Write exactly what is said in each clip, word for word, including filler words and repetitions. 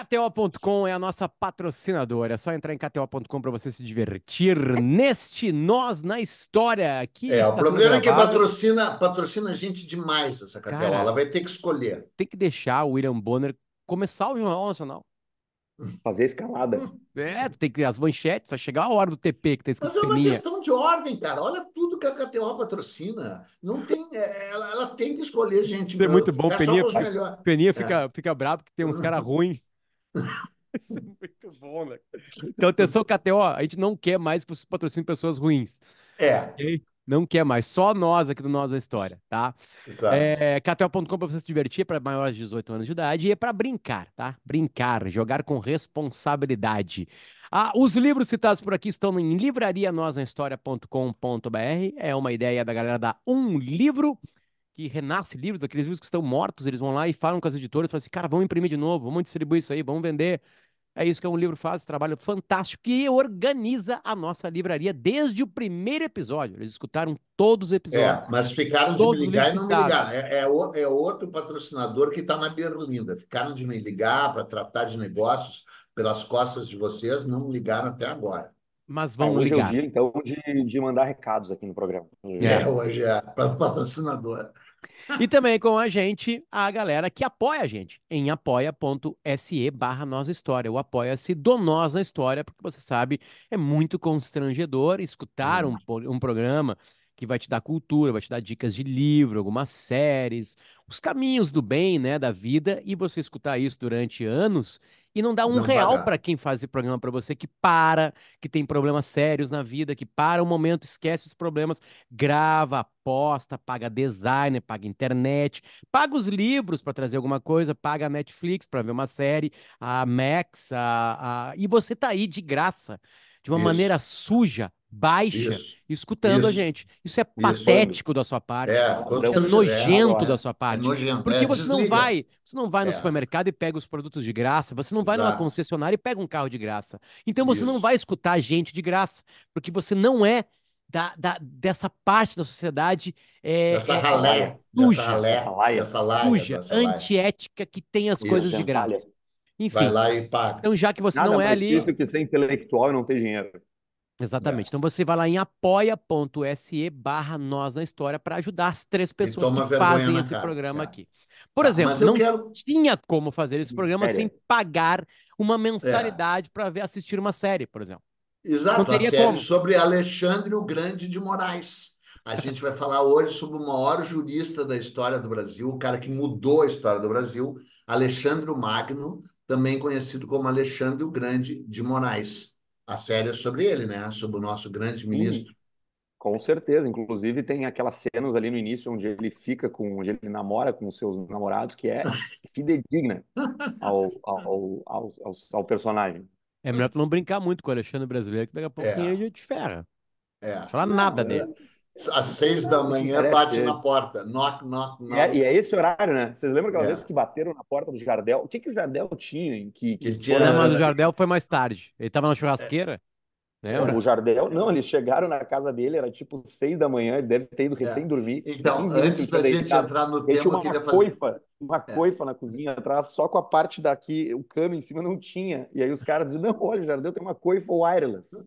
K T O ponto com é a nossa patrocinadora. É só entrar em K T O ponto com para você se divertir neste Nós na História, que É, o está sendo problema é que gravado. patrocina, patrocina gente demais essa K T O. Cara, Ela vai ter que escolher. tem que deixar o William Bonner começar o Jornal Nacional. Fazer escalada. É, tu tem que as manchetes, vai chegar a hora do T P, que tá Mas escrito é uma Peninha. questão de ordem, cara. Olha tudo que a K T O patrocina. Não tem, é, ela, ela tem que escolher gente, Isso é muito bom. ficar só Peninha, com os melhores. Peninha É. fica, fica bravo que tem uns caras ruins. Isso é muito bom, né? Então, atenção, K T O, a gente não quer mais que vocês patrocinem pessoas ruins. É, Ok? Não quer mais, só nós aqui do Nós da História, tá? exato. É, K T O ponto com para você se divertir, é para maiores de dezoito anos de idade e é para brincar, tá? Brincar, jogar com responsabilidade. Ah, os livros citados por aqui estão em livraria nós na história ponto com ponto br. É uma ideia da galera da Um Livro, que renasce livros, aqueles livros que estão mortos, eles vão lá e falam com as editoras, falam assim, cara, vamos imprimir de novo, vamos distribuir isso aí, vamos vender. É isso que Um Livro faz, esse trabalho fantástico que organiza a nossa livraria desde o primeiro episódio. Eles escutaram todos os É, episódios, mas ficaram de me todos os livros ligar e não me ligaram. citados. É, é, o- é outro patrocinador que está na berlinda. Ficaram de me ligar para tratar de negócios pelas costas de vocês, não me ligaram até agora. Mas Ah, vão hoje é o ligar. dia, então, de, de mandar recados aqui no programa. Hoje É. É, é. hoje é para o patrocinador. E também com a gente, a galera que apoia a gente em apoia.se barra Nós História. O apoia-se do Nós na História, porque você sabe, é muito constrangedor escutar um, Hum, po- um programa que vai te dar cultura, vai te dar dicas de livro, algumas séries, os caminhos do bem, né, da vida, e você escutar isso durante anos e não dar um não real para pagar. quem faz esse programa para você, que para, que tem problemas sérios na vida, que para um momento, esquece os problemas, grava, aposta, paga designer, paga internet, paga os livros para trazer alguma coisa, paga a Netflix para ver uma série, a Max, a, a... e você tá aí de graça, de uma Isso, maneira suja, baixa, isso, escutando a isso, gente. Isso é isso. Quando? patético da sua parte. É, Isso é constrangedor. É, nojento da Agora. sua é parte, nojento. É, porque você não desliga. vai, você não vai no É, supermercado e pega os produtos de graça, você não vai numa exato. concessionária e pega um carro de graça. Então você não Isso. vai escutar a gente de graça, porque você não é da, da- dessa parte da sociedade Dessa é, é, Essa laia. ralé, dessa suja, Essa ralé, laia. dessa laia, suja, dessa laia. antiética que tem as Essa coisas de Isso. gentalha. graça. Vai Enfim, lá e paga. então já que você Nada não é mais ali, triste do que ser intelectual e não ter dinheiro. exatamente. É. Então você vai lá em apoia.se barra Nós na História para ajudar as três E pessoas que toma vergonha fazem na esse cara. programa É. aqui. Por Tá, exemplo, mas eu não quero. tinha como fazer esse programa sem Sério. pagar uma É. mensalidade para ver assistir uma série, por exemplo. Não Exato, a teria série como. sobre Alexandre o Grande de Moraes. A gente vai falar hoje sobre o maior jurista da história do Brasil, o cara que mudou a história do Brasil, Alexandre o Magno, também conhecido como Alexandre o Grande de Moraes. A série é sobre ele, né? Sobre o nosso grande Sim, ministro. com certeza. Inclusive, tem aquelas cenas ali no início onde ele fica com, onde ele namora com os seus namorados, que é fidedigna ao, ao, ao, ao, ao personagem. É melhor tu não brincar muito com o Alexandre Brasileiro, que daqui a pouquinho É, ele já te ferra. Não é. fala Não, nada é, dele. às seis da Não, o que manhã interessa bate é na porta. Knock, knock, E é, knock. e é esse horário, né? Vocês lembram aquela vez É. que bateram na porta do Jardel? O que que o Jardel tinha em que, que Ele foram Não, mas o tinha. invadir? Jardel foi mais tarde. Ele tava na churrasqueira, Não, o lembra? Jardel, não, eles chegaram na casa dele, era tipo seis da manhã, ele deve ter ido É. recém-dormir, tinha Então, quinze minutos que antes ele tinha da gente deitado. entrar no E aí tinha tema, eu uma queria fazer. coifa, uma É. coifa na cozinha atrás, só com a parte daqui, o cano em cima não tinha. E aí os caras diziam, não, olha, o Jardel tem uma coifa wireless,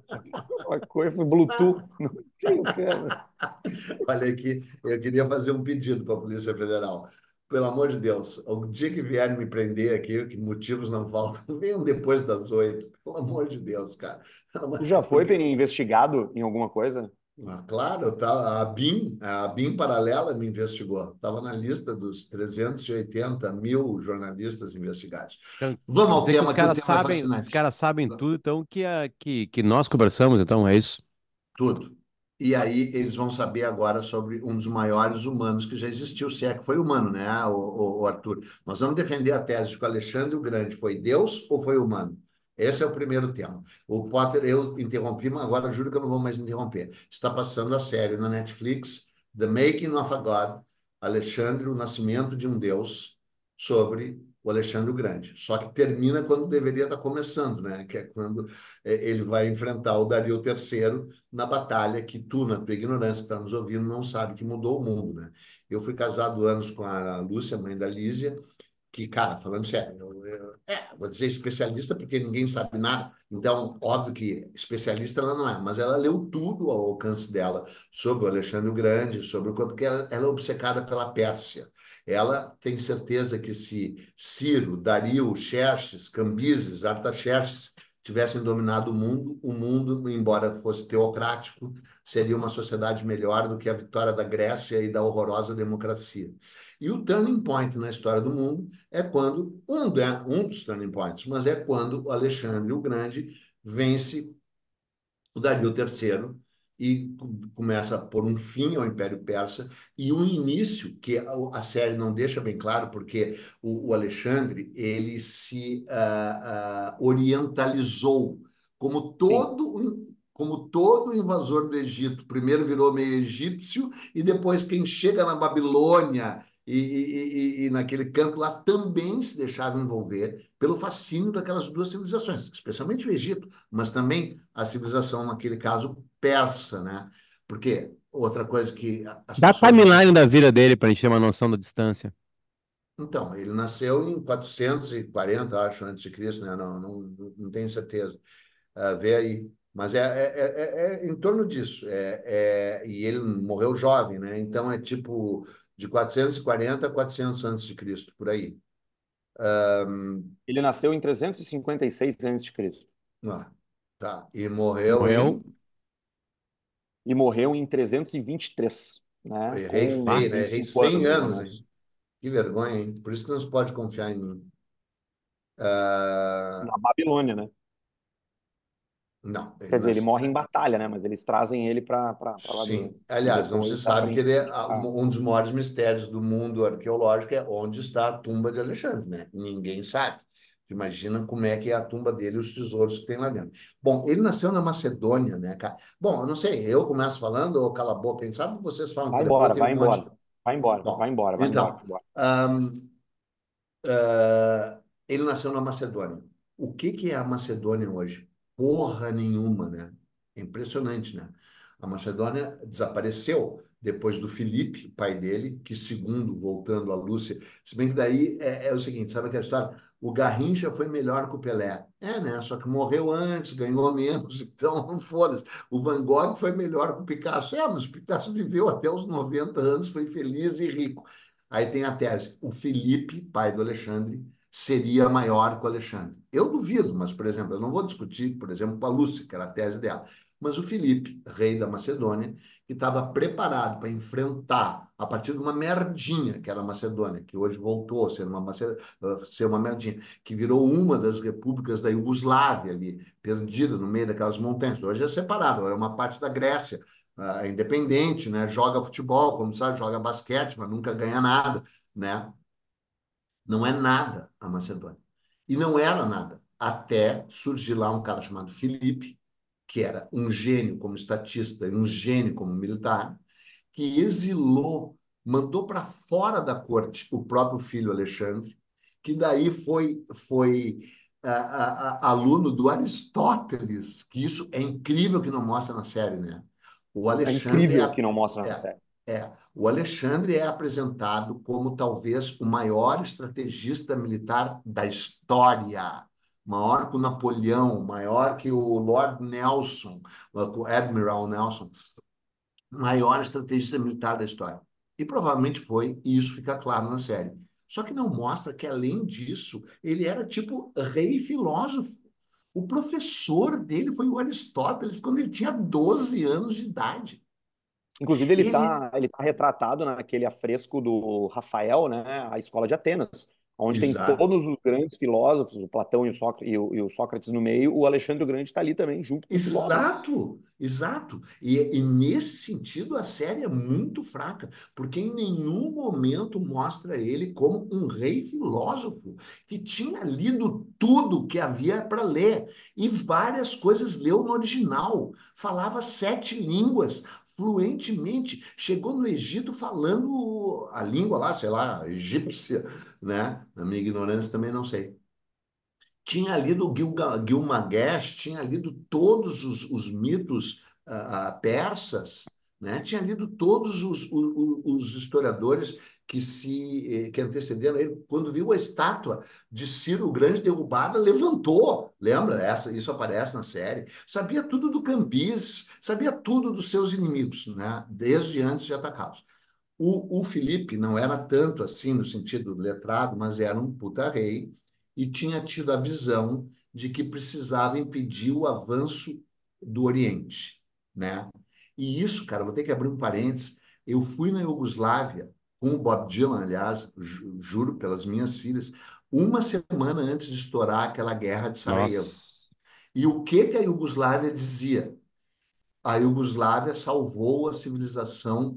uma coifa Bluetooth, não tem o cano. Olha aqui, eu queria fazer um pedido para a Polícia Federal. Pelo amor de Deus, o dia que vierem me prender aqui, que motivos não faltam, venham depois das oito. Pelo amor de Deus, cara. Tu já foi, Porque, Peninha, investigado em alguma coisa? ah, claro, tá, a BIM, a BIM Paralela me investigou. Estava na lista dos trezentos e oitenta mil jornalistas investigados. Então, Vamos quer ao dizer que os tema, que o caras tema é sabem, os fascinante. caras sabem tudo, então que, a, que, que nós conversamos, então é isso. Tudo. E aí eles vão saber agora sobre um dos maiores humanos que já existiu, se é que foi humano, né, o, o, o Arthur? Nós vamos defender a tese de que o Alexandre o Grande foi Deus ou foi humano? Esse é o primeiro tema. O Potter, eu interrompi, mas agora juro que eu não vou mais interromper. Está passando a série na Netflix, The Making of a God, Alexandre, o Nascimento de um Deus, sobre o Alexandre o Grande. Só que termina quando deveria estar começando, né? Que é quando eh, ele vai enfrentar o Dario terceiro na batalha que tu, na tua ignorância, que está nos ouvindo, não sabe que mudou o mundo, né? Eu fui casado anos com a Lúcia, mãe da Lísia, que, cara, falando sério, eu, eu- é, vou dizer especialista porque ninguém sabe nada, então, óbvio que especialista ela não é, mas ela leu tudo ao alcance dela sobre o Alexandre o Grande, sobre o porque ela, ela é obcecada pela Pérsia. Ela tem certeza que se Ciro, Dario, Xerxes, Cambises, Artaxerxes tivessem dominado o mundo, o mundo, embora fosse teocrático, seria uma sociedade melhor do que a vitória da Grécia e da horrorosa democracia. E o turning point na história do mundo é quando, um, de, um dos turning points, mas é quando o Alexandre o Grande vence o Dario terceiro e começa a pôr um fim ao Império Persa e um início que a, a série não deixa bem claro, porque o, o Alexandre ele se uh, uh, orientalizou como Sim. todo como todo invasor do Egito. Primeiro virou meio egípcio e depois quem chega na Babilônia e, e, e, e naquele campo lá também se deixava envolver pelo fascínio daquelas duas civilizações, especialmente o Egito, mas também a civilização, naquele caso, persa, né? Porque outra coisa que as Dá a pessoas não timeline sabem. da vida dele pra gente ter uma noção da distância. Então, ele nasceu em quatrocentos e quarenta, acho, antes de Cristo, né? Não, não, não tenho certeza. Uh, vê aí. Mas é, é, é, é em torno disso. É, é, e ele morreu jovem, né? Então é tipo de quatrocentos e quarenta a quatrocentos antes de Cristo, por aí. Um, Ele nasceu em trezentos e cinquenta e seis antes de Cristo ah, tá. E morreu Morreu. em. e morreu em trezentos e vinte e três, né? Errei Com Bah. feio, né? vinte e Errei cinco cem anos, mais ou anos, hein? menos. Que vergonha, hein? Por isso que não se pode confiar em mim. Ah, Na Babilônia, né? não, ele Quer dizer, ele nasceu. morre em batalha, né? Mas eles trazem ele para para Babilônia. Sim. E Aliás, não se depois sabe que aprende ele é ah, a... um dos maiores mistérios do mundo arqueológico é onde está a tumba de Alexandre, né? Ninguém sabe. Imagina como é que é a tumba dele e os tesouros que tem lá dentro. Bom, ele nasceu na Macedônia, né, cara? Bom, eu não sei, eu começo falando ou cala a boca, quem sabe vocês falam, Vai porque depois embora, tem um vai monte. embora, vai embora, vai Bom, embora, vai embora, então, vai embora. ahn, ah, ele nasceu na Macedônia. O que que é a Macedônia hoje? Porra nenhuma, né? É impressionante, né? A Macedônia desapareceu depois do Filipe, pai dele, que segundo, voltando à Lúcia, se bem que daí é, é o seguinte, sabe aquela história? O Garrincha foi melhor que o Pelé. É, né? Só que morreu antes, ganhou menos, então não foda-se. O Van Gogh foi melhor que o Picasso. É, mas o Picasso viveu até os noventa anos, foi feliz e rico. Aí tem a tese, o Felipe, pai do Alexandre, seria maior que o Alexandre. Eu duvido, mas, por exemplo, eu não vou discutir, por exemplo, com a Lúcia, que era a tese dela. Mas o Felipe, rei da Macedônia, que estava preparado para enfrentar, a partir de uma merdinha, que era a Macedônia, que hoje voltou a ser uma, Maced... ser uma merdinha, que virou uma das repúblicas da Iugoslávia ali, perdida no meio daquelas montanhas. Hoje é separado, é uma parte da Grécia, uh, independente, né? Joga futebol, como sabe, joga basquete, mas nunca ganha nada, né? Não é nada a Macedônia. E não era nada, até surgir lá um cara chamado Filipe, que era um gênio como estatista e um gênio como militar, que exilou, mandou para fora da corte o próprio filho Alexandre, que daí foi, foi a, a, a, aluno do Aristóteles, que isso é incrível que não mostra na série, né? O É Alexandre incrível que é, não mostra na é, série. é, o Alexandre é apresentado como talvez o maior estrategista militar da história, maior que o Napoleão, maior que o Lord Nelson, o Admiral Nelson, maior estrategista militar da história. E provavelmente foi, e isso fica claro na série. Só que não mostra que, além disso, ele era tipo rei filósofo. O professor dele foi o Aristóteles quando ele tinha doze anos de idade. Inclusive, ele Ele, está ele tá retratado naquele afresco do Rafael, né? A Escola de Atenas, onde tem exato. todos os grandes filósofos, o Platão e o, Sócrates, e o, e o Sócrates no meio, o Alexandre o Grande está ali também, junto com os filósofos. Exato, exato. E, e nesse sentido a série é muito fraca, porque em nenhum momento mostra ele como um rei filósofo que tinha lido tudo que havia para ler e várias coisas leu no original, falava sete línguas fluentemente, chegou no Egito falando a língua lá, sei lá, egípcia, né? Na minha ignorância também não sei. Tinha lido Gilga- Gilgamesh, tinha lido todos os, os mitos ah, ah, persas, né? Tinha lido todos os, os, os historiadores que se que antecederam ele, quando viu a estátua de Ciro o Grande derrubada, levantou. Lembra? Essa, isso aparece na série. Sabia tudo do Cambyses, sabia tudo dos seus inimigos, né? Desde antes de atacá-los. O, o Felipe não era tanto assim no sentido letrado, mas era um puta rei e tinha tido a visão de que precisava impedir o avanço do Oriente, né? E isso, cara, vou ter que abrir um parênteses. Eu fui na Iugoslávia com o Bob Dylan, aliás, ju- juro pelas minhas filhas, uma semana antes de estourar aquela guerra de Sarajevo. Nossa. E o que que a Iugoslávia dizia? A Iugoslávia salvou a civilização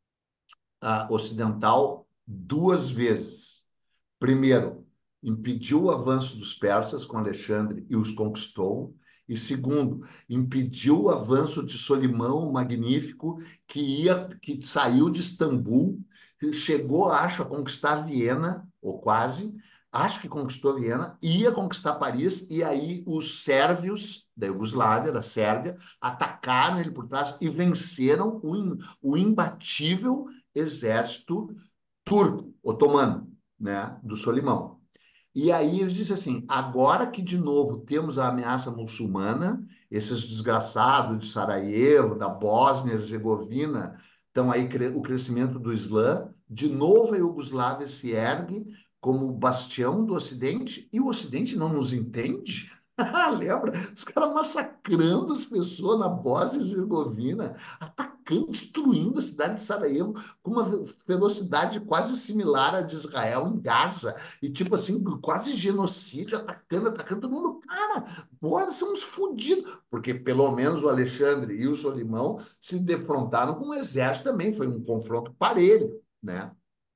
ah, ocidental duas vezes. Primeiro, impediu o avanço dos persas com Alexandre e os conquistou. E segundo, impediu o avanço de Solimão o Magnífico, que ia, que saiu de Istambul, que chegou, acho, a conquistar Viena, ou quase, acho que conquistou Viena, ia conquistar Paris, e aí os sérvios da Iugoslávia, da Sérvia, atacaram ele por trás e venceram o, in, o imbatível exército turco, otomano, né, do Solimão. E aí eles dizem assim, agora que de novo temos a ameaça muçulmana, esses desgraçados de Sarajevo, da Bósnia e Herzegovina, estão aí o crescimento do Islã, de novo a Iugoslávia se ergue como bastião do Ocidente, e o Ocidente não nos entende? Lembra? Os caras massacrando as pessoas na Bósnia e Herzegovina, atacando, destruindo a cidade de Sarajevo com uma velocidade quase similar à de Israel em Gaza. E tipo assim, quase genocídio, atacando, atacando todo mundo. Cara, porra, somos fodidos. Porque pelo menos o Alexandre e o Solimão se defrontaram com o exército também. Foi um confronto parelho, né?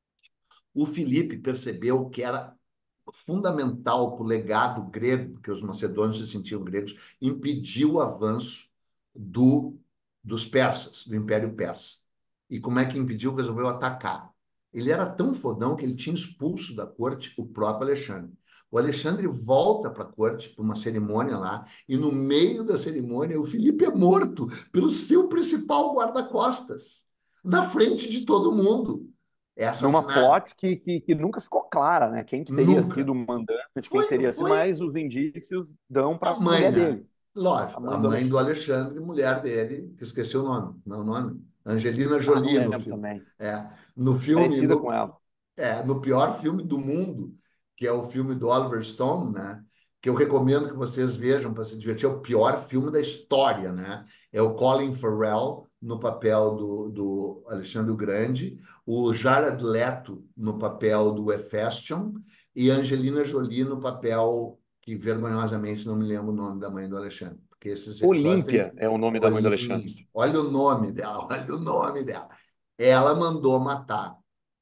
O Filipe percebeu que era fundamental para o legado grego, porque os macedônios se sentiam gregos, impediu o avanço do, dos persas, do Império Persa. E como é que impediu? Resolveu atacar. Ele era tão fodão que ele tinha expulso da corte o próprio Alexandre. O Alexandre volta para a corte, para uma cerimônia lá, e no meio da cerimônia o Filipe é morto pelo seu principal guarda-costas, na frente de todo mundo. É Numa assassinado. plot que, que, que nunca ficou clara, né? Quem que teria Nunca. sido o mandante, quem Foi, teria sido, foi mas os indícios dão a para a mãe, mulher né? dele, a Lógico, a mãe do mãe do Alexandre. Alexandre, mulher dele, que esqueci o nome, não é o nome? Angelina Ah, não Jolie no lembro filme. também. É, no filme, Parecida com no, ela. é, no pior filme do mundo, que é o filme do Oliver Stone, né? Que eu recomendo que vocês vejam para se divertir, é o pior filme da história, né? É o Colin Farrell no papel do, do Alexandre o Grande, o Jared Leto no papel do Hephaestion e a Angelina Jolie no papel que vergonhosamente não me lembro o nome da mãe do Alexandre, porque esses episódios Olímpia têm é o nome da mãe do Alexandre. olhinho. Olha o nome dela, olha o nome dela. Ela mandou matar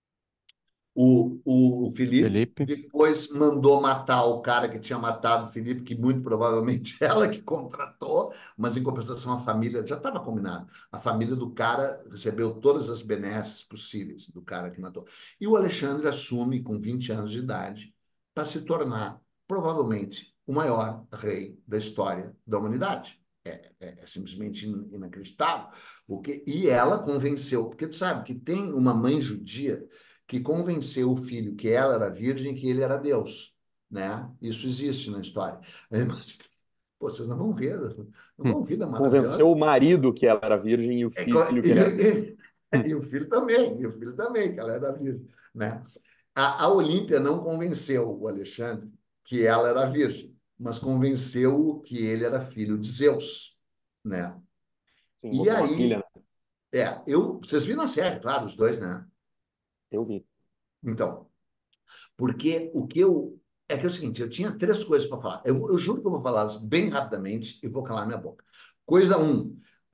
o, o, o Felipe, Felipe. depois mandou matar o cara que tinha matado o Felipe, que muito provavelmente ela que contratou, mas em compensação a família, já estava combinado, a família do cara recebeu todas as benesses possíveis do cara que matou. E o Alexandre assume com vinte anos de idade para se tornar, provavelmente, o maior rei da história da humanidade. É, é, é simplesmente inacreditável. O que, e ela convenceu, porque tu sabe que tem uma mãe judia que convenceu o filho que ela era virgem e que ele era Deus, né? Isso existe na história. Mas, pô, vocês não vão rir, não Hum, vão rir da Convenceu maravilhosa. o marido que ela era virgem e o É, co- filho e, que ele era Deus. e- hum. e o filho também, e o filho também, que ela era virgem, né? A, a Olímpia não convenceu o Alexandre que ela era virgem, mas convenceu que ele era filho de Zeus, né? Sim, E botou uma pilha, aí, né? é, eu, vocês viram a série, claro, os dois, né? Eu vi. Então, porque o que eu. É que é o seguinte, eu tinha três coisas para falar. Eu, eu juro que eu vou falá-las bem rapidamente e vou calar minha boca. Coisa um,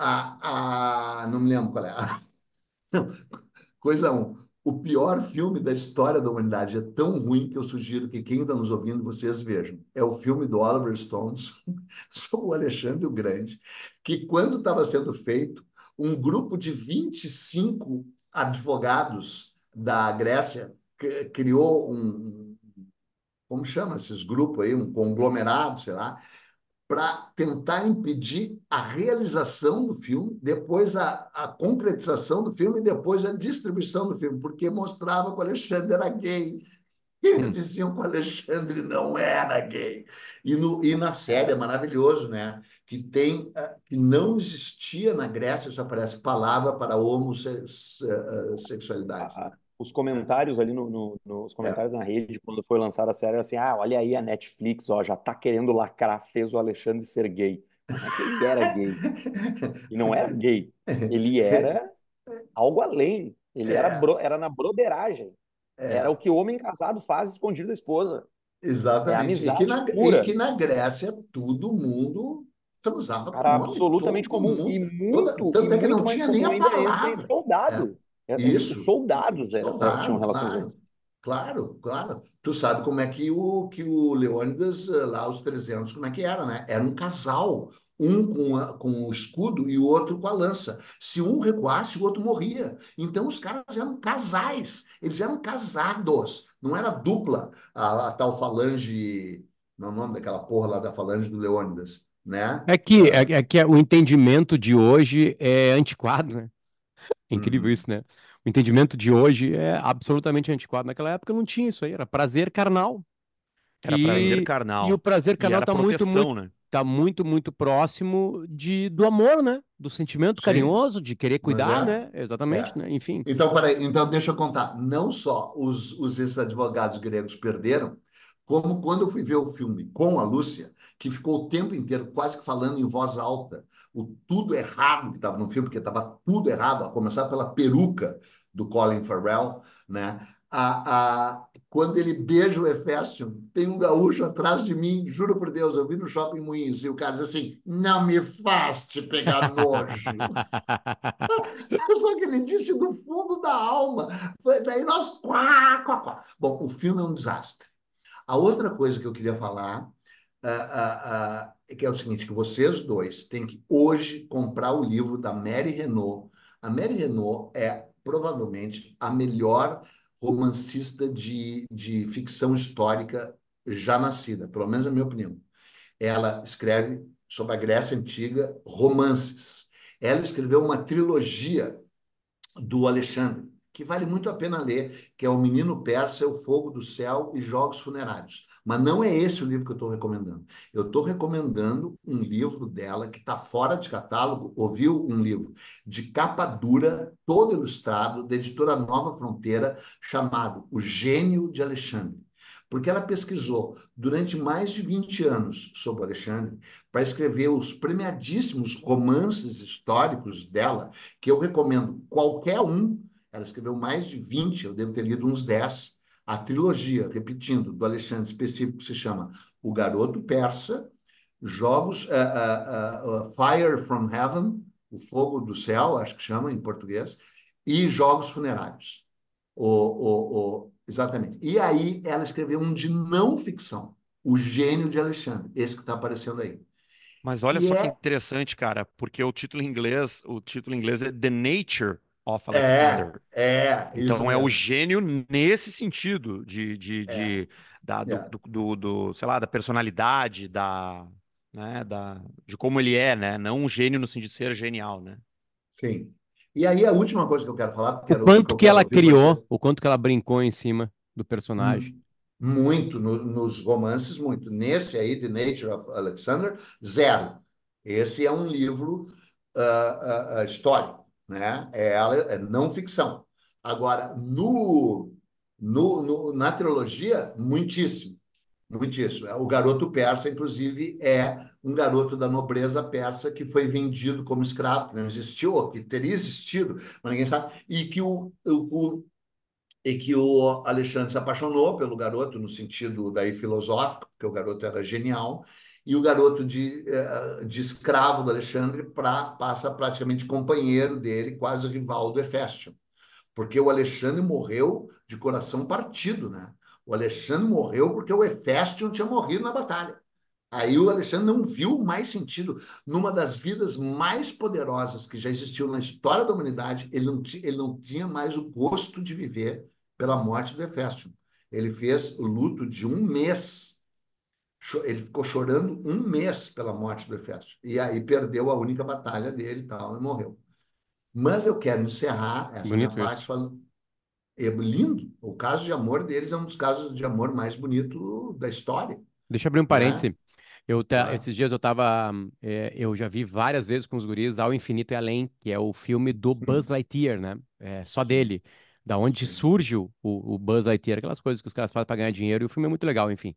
a, a, não me lembro qual é. Não, coisa um, o pior filme da história da humanidade é tão ruim que eu sugiro que quem está nos ouvindo, vocês vejam. É o filme do Oliver Stone sobre o Alexandre o Grande, que quando estava sendo feito, um grupo de vinte e cinco advogados da Grécia criou um, como chama esses grupos aí, um conglomerado, sei lá, para tentar impedir a realização do filme, depois a, a concretização do filme e depois a distribuição do filme, porque mostrava que o Alexandre era gay. Eles Hum. diziam que o Alexandre não era gay. E, no, e na série é maravilhoso, né? Que tem ah, que não existia na Grécia, isso aparece palavra para homossexualidade. A- a- os comentários ali no, no- nos É, comentários na rede, quando foi lançada a série, assim, ah, olha aí a Netflix, ó, já tá querendo lacrar, fez o Alexandre ser gay. Mas não é que ele era gay. E não era gay. Ele era algo além. Ele era, é, bro- era na broderagem. Era o é, que o homem casado faz escondido da esposa. É exatamente. E que, amizade na, e pura. que na Grécia todo mundo transava com Cara, homem, absolutamente todo comum. E mundo. Toda, muito, e tanto é que não muito mais tinha nem comum a ainda entre palavra. É, soldado. É, é, os isso. soldados era- é, tinham Soldado, relações claro, claro, claro. Tu sabe como é que o, que o Leônidas, eh, lá os trezentos como é que era, né? Era um casal, um com, a- com o escudo e o outro com a lança. Se um recuasse, o outro morria. Então os caras eram casais, eles eram casados, não era dupla, a, a tal falange, não é o nome daquela porra lá da falange do Leônidas, né? É que, é, é que o entendimento de hoje é antiquado, né? É incrível Uhum. isso, né? O entendimento de hoje é absolutamente antiquado. Naquela época não tinha isso aí, era prazer carnal. Era prazer Que e o carnal. prazer E carnal era tá muito, muito, proteção, né? tá muito, muito próximo de do amor, né? Do sentimento Sim, carinhoso, de querer mas cuidar, é. né? Exatamente, É. né? Enfim. Então, peraí, então deixa eu contar. Não só os, os esses advogados gregos perderam, como quando eu fui ver o filme com a Lúcia, que ficou o tempo inteiro quase que falando em voz alta, o tudo errado que estava no filme, porque estava tudo errado, a começar pela peruca do Colin Farrell, né? A, a, quando ele beija o Hefestion, tem um gaúcho atrás de mim, juro por Deus, eu vi no Shopping Moinhos, e o cara diz assim, não me faz te pegar nojo. Só que ele disse do fundo da alma. Foi, daí nós. Quá, quá, quá. Bom, o filme é um desastre. A outra coisa que eu queria falar ah, ah, ah, é que é o seguinte: que vocês dois têm que hoje comprar o livro da Mary Renault. A Mary Renault é provavelmente a melhor romancista de, de ficção histórica já nascida, pelo menos na minha opinião. Ela escreve sobre a Grécia Antiga romances. Ela escreveu uma trilogia do Alexandre, que vale muito a pena ler, que é O Menino Persa, O Fogo do Céu e Jogos Funerários. Mas não é esse o livro que eu estou recomendando. Eu estou recomendando um livro dela que está fora de catálogo, ouviu um livro de capa dura, todo ilustrado, da editora Nova Fronteira, chamado O Gênio de Alexandre. Porque ela pesquisou durante mais de vinte anos sobre o Alexandre para escrever os premiadíssimos romances históricos dela, que eu recomendo qualquer um. Ela escreveu mais de vinte, eu devo ter lido uns dez. A trilogia, repetindo, do Alexandre específico, se chama O Garoto Persa, Jogos, uh, uh, uh, Fire from Heaven, O Fogo do Céu, acho que chama em português, e Jogos Funerários. O, o, o, exatamente. E aí ela escreveu um de não ficção, O Gênio de Alexandre, esse que está aparecendo aí, Mas olha que só que é, interessante, cara, porque o título em inglês, o título em inglês é The Nature of é, Alexander. é, isso Então é o mesmo. gênio nesse sentido de, de, É, de da, do, é. do, do, do, sei lá, da personalidade, da, né, da, de como ele é, né? Não um gênio no sentido de ser genial, né? Sim. E aí a última coisa que eu quero falar, porque O era o que quanto eu que quero ela ouvir você, criou, o quanto que ela brincou em cima do personagem. hum, muito no- nos romances, muito. Nesse aí, The Nature of Alexander, zero. Esse é um livro ah, ah, ah, histórico, né? É, ela- é não ficção. Agora, no, no, no- na trilogia, muitíssimo. Muitíssimo. O garoto persa, inclusive, é um garoto da nobreza persa que foi vendido como escravo, que não existiu, que teria existido, mas ninguém sabe, e que o, o, e que o Alexandre se apaixonou pelo garoto no sentido daí filosófico, porque o garoto era genial, e o garoto de, eh, de escravo do Alexandre pra, passa praticamente companheiro dele, quase rival do Heféstion, porque o Alexandre morreu de coração partido, né? O Alexandre morreu porque o Heféstion tinha morrido na batalha. Aí o Alexandre não viu mais sentido. Numa das vidas mais poderosas que já existiu na história da humanidade, ele não, ele não tinha mais o gosto de viver pela morte do Heféstion. Ele fez o luto de um mês, Ele ficou chorando um mês pela morte do Hefesto. E aí perdeu a única batalha dele e tal, e morreu. Mas eu quero encerrar essa minha Bonito parte isso. falando. É lindo. O caso de amor deles é um dos casos de amor mais bonito da história, Deixa eu abrir um né? parêntese. Eu ta- Claro. esses dias eu tava. É, eu já vi várias vezes com os guris Ao Infinito e Além, que é o filme do Buzz Hum. Lightyear, né? É só Sim, dele. Da onde sim. surge o, o Buzz Lightyear, aquelas coisas que os caras fazem pra ganhar dinheiro, e o filme é muito legal, enfim.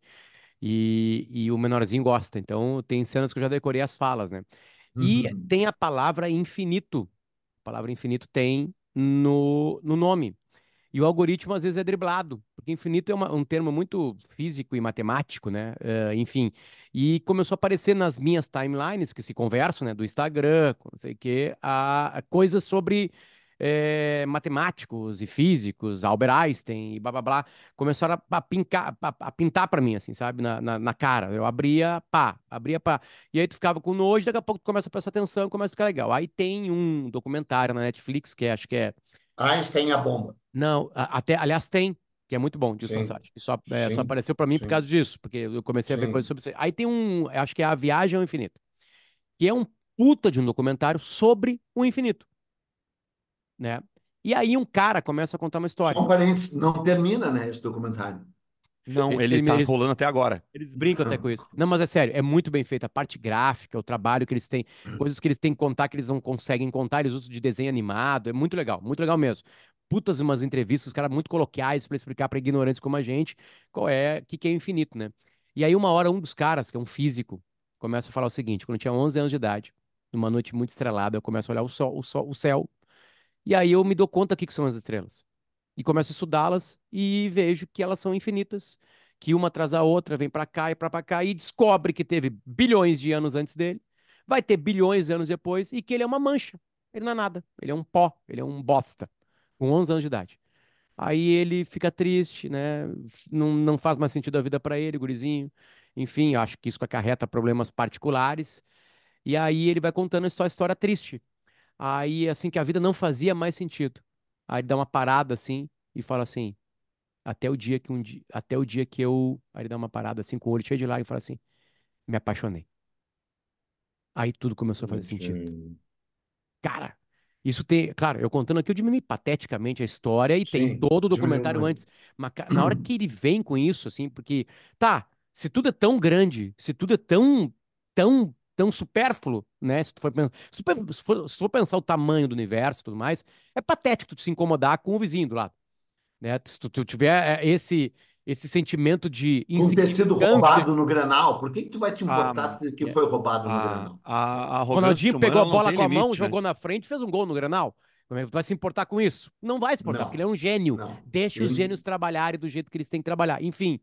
E, e o menorzinho gosta, então tem cenas que eu já decorei as falas, né? E Uhum. tem a palavra infinito. A palavra infinito tem no, no nome. E o algoritmo às vezes é driblado, porque infinito é uma- um termo muito físico e matemático, né? Eh, enfim. E começou a aparecer nas minhas timelines, que se conversam, né? Do Instagram, com não sei o quê, a, a coisas sobre eh, matemáticos e físicos, Albert Einstein e blá blá blá. Começaram a, a pincar, a, a pintar pra mim, assim, sabe? Na, na, na cara. Eu abria, pá, abria, pá. E aí tu ficava com nojo, daqui a pouco tu começa a prestar atenção, começa a ficar legal. Aí tem um documentário na Netflix, que é, acho que é Einstein a bomba. não, a- até, aliás, tem, que é muito bom, diz Sim, passagem. E só, é, só sim, apareceu pra mim por sim, causa disso, porque eu comecei a ver coisas sim. sobre isso. Aí tem um, acho que é A Viagem ao Infinito, que é um puta de um documentário sobre o infinito, né? E aí um cara começa a contar uma Só história. um parênteses, não termina, né, esse documentário. Não, Esse ele termi- tá eles, rolando até agora. eles brincam até com isso. Não, mas é sério, é muito bem feita. A parte gráfica, o trabalho que eles têm, coisas que eles têm que contar que eles não conseguem contar, eles usam de desenho animado. É muito legal, muito legal mesmo. Putas umas entrevistas, os caras muito coloquiais para explicar para ignorantes como a gente qual é, o que, que é o infinito, né? E aí, uma hora, um dos caras, que é um físico, começa a falar o seguinte: quando eu tinha onze anos de idade, numa noite muito estrelada, eu começo a olhar o sol, o sol, o céu, e aí eu me dou conta o que que são as estrelas e começo a estudá-las e vejo que elas são infinitas, que uma atrás da outra vem para cá e para cá e descobre que teve bilhões de anos antes dele, vai ter bilhões de anos depois e que ele é uma mancha. Ele não é nada, ele é um pó, ele é um bosta, com onze anos de idade. Aí ele fica triste, né? Não, não faz mais sentido a vida para ele, gurizinho. Enfim, acho que isso acarreta problemas particulares. E aí ele vai contando só a história triste. Aí, assim, que a vida não fazia mais sentido. Aí ele dá uma parada assim e fala assim: até o dia que um dia, até o dia que eu. Aí ele dá uma parada assim, com o olho cheio de lágrimas e fala assim: me apaixonei. Aí tudo começou a fazer sentido. Sim, Cara, isso tem. Claro, eu contando aqui, eu diminui pateticamente a história e tem sim, todo o diminuiu documentário muito. antes. Mas ca- na hora que ele vem com isso, assim, porque. Tá, se tudo é tão grande, se tudo é tão. Tão. Tão supérfluo, né? Se tu for, pen- se tu for, se for- se tu for pensar o tamanho do universo e tudo mais, é patético tu se incomodar com o vizinho do lado, né? Se tu, tu tiver é, esse, esse sentimento de Com ter sido insignificância. roubado no Grenal, por que que tu vai te A, importar que É, foi roubado no a, Grenal? a, a Ronaldinho arrogância humana pegou a ela não bola tem com a mão, limite, né? jogou na frente, e fez um gol no Grenal. Como é que tu vai se importar com isso? Não vai se importar, porque ele é Não, um gênio. não. Deixa os Ele- gênios trabalharem do jeito que eles têm que trabalhar. Enfim,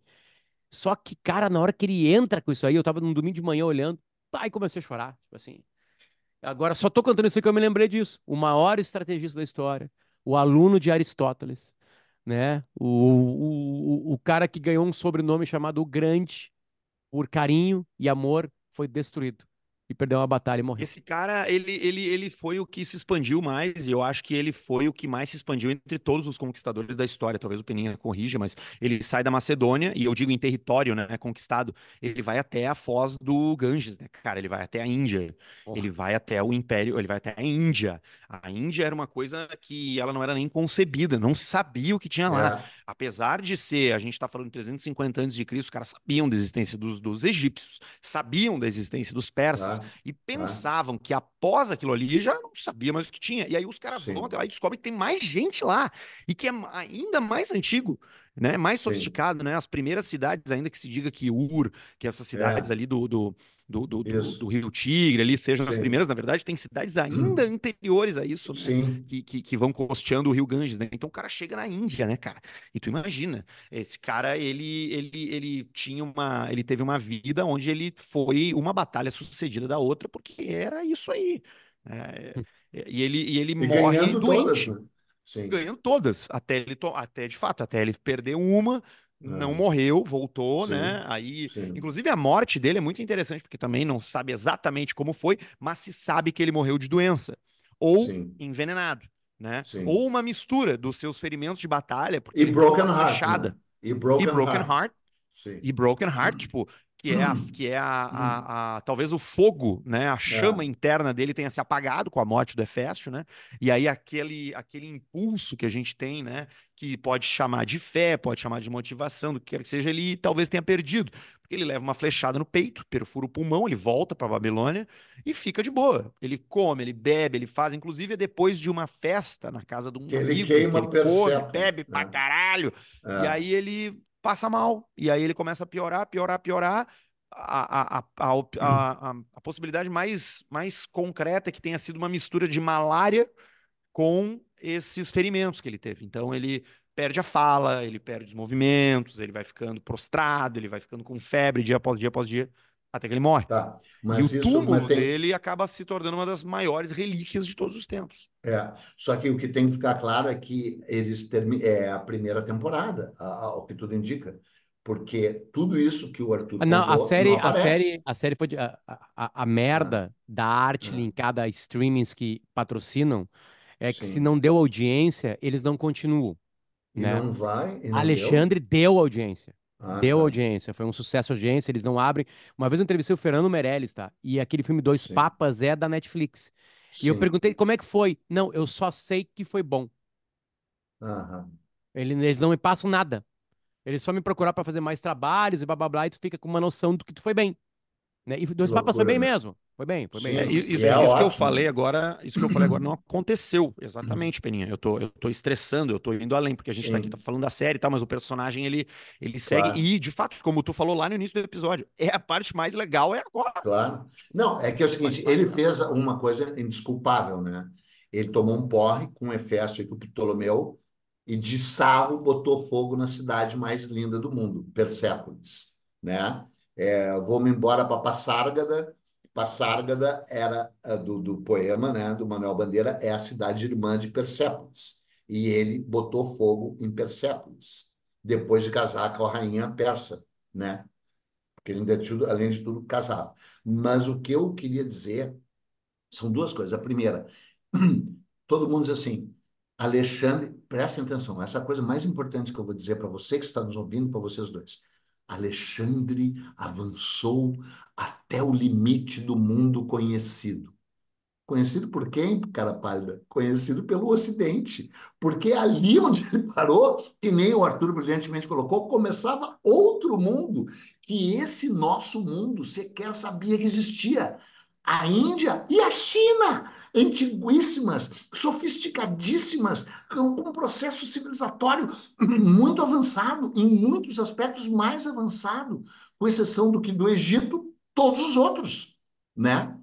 só que, cara, na hora que ele entra com isso aí, eu tava num domingo de manhã olhando, pai, comecei a chorar. Tipo assim. Agora só tô contando isso aí que eu me lembrei disso. O maior estrategista da história, o aluno de Aristóteles, né? O, o, o, o cara que ganhou um sobrenome chamado o Grande, por carinho e amor, foi destruído e perdeu uma batalha e morreu. Esse cara, ele, ele, ele foi o que se expandiu mais, e eu acho que ele foi o que mais se expandiu entre todos os conquistadores da história. Talvez o Peninha corrija, mas ele sai da Macedônia, e eu digo em território, né, conquistado, ele vai até a foz do Ganges, né, cara? Ele vai até a Índia, ele Porra, vai até o Império, ele vai até a Índia. A Índia era uma coisa que ela não era nem concebida, não se sabia o que tinha lá. é, Apesar de ser, a gente está falando de trezentos e cinquenta antes de Cristo, os caras sabiam da existência dos, dos egípcios, sabiam da existência dos persas, tá, e tá, pensavam que após aquilo ali já não sabia mais o que tinha. E aí os caras vão até sim, lá e descobrem que tem mais gente lá e que é ainda mais antigo, né? Mais sim, sofisticado, né? As primeiras cidades, ainda que se diga que Ur, que essas cidades é, ali do, do, do, do, do- do isso, Rio Tigre ali sejam as sim, primeiras, na verdade, tem cidades ainda anteriores a isso, né? sim, Que, que, que vão costeando o Rio Ganges, né? Então o cara chega na Índia, né, cara? E tu imagina, esse cara, ele, ele, ele tinha uma, ele teve uma vida onde ele foi uma batalha sucedida da outra, porque era isso aí. É, e ele, e ele e morre ganhando todas, doente, né? Sim, ganhando todas, até ele, to- até de fato, até ele perder uma, não é, morreu, voltou, né? sim, Aí, sim, inclusive a morte dele é muito interessante, porque também não se sabe exatamente como foi, mas se sabe que ele morreu de doença ou sim, envenenado, né? Ou sim. uma mistura dos seus ferimentos de batalha, porque E ele teve Broken uma Heart, flechada né? E e Broken Broken Heart, Heart sim, e Broken Heart, tipo, que é, a, que é a, a, a- talvez o fogo, né? A chama É. interna dele tenha se apagado com a morte do Hefésto, né? E aí aquele, aquele impulso que a gente tem, né? Que pode chamar de fé, pode chamar de motivação, do que quer que seja, ele talvez tenha perdido. Porque ele leva uma flechada no peito, perfura o pulmão, ele volta para Babilônia e fica de boa. Ele come, ele bebe, ele faz, inclusive é depois de uma festa na casa de Que um ele amigo, que ele queima come, Persépolis, bebe pra né? caralho, e É. aí ele passa mal, e aí ele começa a piorar, piorar, piorar. A, a, a, a, op- a, a- a possibilidade mais, mais concreta é que tenha sido uma mistura de malária com esses ferimentos que ele teve. Então ele perde a fala, ele perde os movimentos, ele vai ficando prostrado, ele vai ficando com febre dia após dia após dia, até que ele morre. Tá. E o Mas isso, mas túmulo tem, dele acaba se tornando uma das maiores relíquias de todos os tempos. é, só que o que tem que ficar claro é que eles termi é a primeira temporada, a- a- ao que tudo indica, porque tudo isso que o Arthur Ah, não, a contou não série, a aparece. série, a série foi de- a, a, a Ah, merda da arte ah, linkada a streamings que patrocinam é que se sim. não deu audiência, eles não continuam, E né? não vai, e não deu? Alexandre deu audiência. Ah, Deu tá. audiência, foi um sucesso a audiência, eles não abrem. Uma vez eu entrevistei o Fernando Meirelles, tá? E aquele filme Dois Sim, Papas é da Netflix. E eu sim. perguntei como é que foi. Não, eu só sei que foi bom. Aham. Ele- Eles não me passam nada. Eles só me procuraram pra fazer mais trabalhos e blá blá blá, e tu fica com uma noção do que tu foi bem, né? E Que Dois Papas foi loucura, bem né? mesmo. Foi bem, foi bem. É, Sim, i- E e isso, é aí, isso que eu ótimo, falei né? agora, isso que eu falei agora não aconteceu exatamente, Peninha. Eu tô, eu tô estressando, eu tô indo além, porque a gente tá aqui tá Sim, falando da série e tal, mas o personagem ele, ele segue. claro. E, de fato, como tu falou lá no início do episódio, é a parte mais legal, é agora. Claro. Não, é que é o seguinte, ele fez uma coisa indesculpável, né? Ele tomou um porre com Hefesto e com Ptolomeu e de sarro botou fogo na cidade mais linda do mundo, Persépolis, né? É, vou-me embora para Passárgada. Passárgada era a do, do poema, né, do Manuel Bandeira, é a cidade irmã de Persépolis. E ele botou fogo em Persépolis, depois de casar com a rainha persa, né? Porque ele ainda, tudo, além de tudo, casava. Mas o que eu queria dizer são duas coisas. A primeira, todo mundo diz assim, Alexandre, prestem atenção, essa é a coisa mais importante que eu vou dizer para você que está nos ouvindo, para vocês dois. Alexandre avançou até o limite do mundo conhecido. Conhecido por quem, cara pálida? Conhecido pelo Ocidente. Porque ali onde ele parou, que nem o Arthur brilhantemente colocou, começava outro mundo, que esse nosso mundo sequer sabia que existia. A Índia e a China, antiguíssimas, sofisticadíssimas, com com um processo civilizatório muito avançado, em muitos aspectos mais avançado, com exceção do que do Egito, todos os outros, né?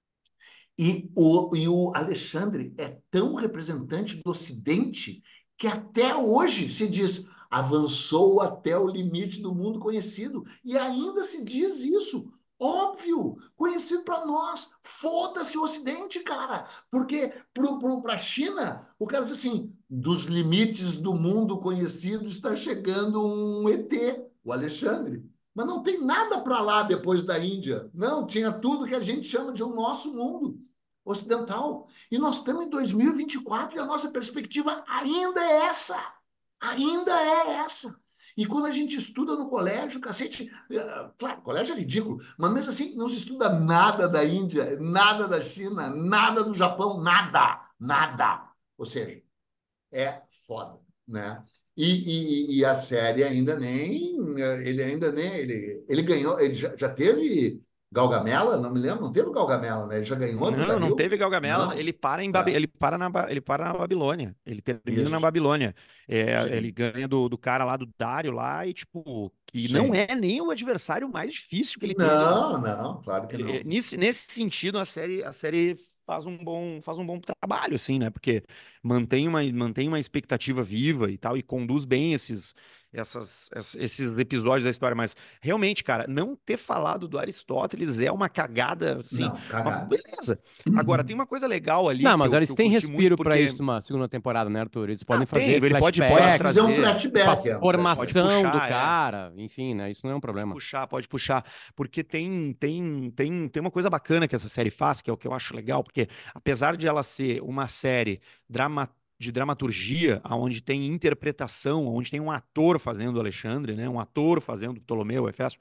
E o, e o Alexandre é tão representante do Ocidente que até hoje se diz avançou até o limite do mundo conhecido. E ainda se diz isso. Óbvio, conhecido para nós. Foda-se o Ocidente, cara. Porque para a China, o cara diz assim: dos limites do mundo conhecido está chegando um E T, o Alexandre. Mas não tem nada para lá depois da Índia. Não, tinha tudo que a gente chama de o nosso mundo ocidental. E nós estamos em dois mil e vinte e quatro e a nossa perspectiva ainda é essa. Ainda é essa. E quando a gente estuda no colégio, cacete, eh, claro, colégio é ridículo, mas mesmo assim não se estuda nada da Índia, nada da China, nada do Japão, nada, nada. Ou seja, é foda, né? E, e, e a série ainda nem, ele ainda nem, ele, ele ganhou, ele já, já teve Galgamela? Não me lembro, não teve Galgamela, né? Ele já ganhou do Não, não Dario? teve Galgamela. Não. Ele para em Babi- É, ele para na, Ba- ele para na Babilônia. Ele termina na isso, Babilônia. É, ele sim, ganha do, do cara lá do Dário lá e tipo que não sim. é nem o adversário mais difícil que ele teve, né? Não, não, claro que Ele- é, não. nesse, nesse sentido, a série, a série faz um bom, faz um bom trabalho, assim, né? Porque mantém uma, mantém uma expectativa viva e tal, e conduz bem esses, essas, ess- esses episódios da história. Mas realmente, cara, não ter falado do Aristóteles é uma cagada, assim. Não, Mas cagada. beleza. Agora, tem uma coisa legal ali Não, que mas eu, eles que eu têm curti muito, respiro pra isso porque. numa segunda temporada, né, Arthur? Eles Ah, podem tem, fazer ele pode, pode Pode flashbacks fazer um trazer. pra flashback, é um Pode flashback. formação do puxar, é. cara, enfim, né? Isso não é um Pode problema. puxar, pode puxar, porque tem, tem, tem, tem uma coisa bacana que essa série faz, que é o que eu acho legal, porque apesar de ela ser uma série drama, de dramaturgia, onde tem interpretação, onde tem um ator fazendo o Alexandre, né, um ator fazendo o Ptolomeu, Hefesto,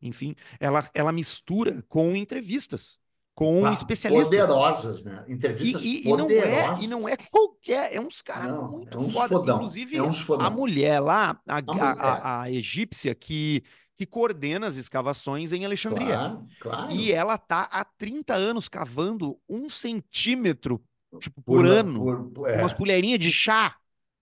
enfim, ela, ela mistura com entrevistas, com Pá, especialistas. poderosas, né? Entrevistas E, e, e não é, e não poderosas. é qualquer, é uns caras Não, é muito uns foda. fodão. É Inclusive, uns a fodão. mulher lá, a, A mulher, a, a, a egípcia que, que coordena as escavações em Alexandria. claro, E claro. ela tá há trinta anos cavando um centímetro, tipo, Por, por na- ano, por, por- com umas é, colherinhas de chá,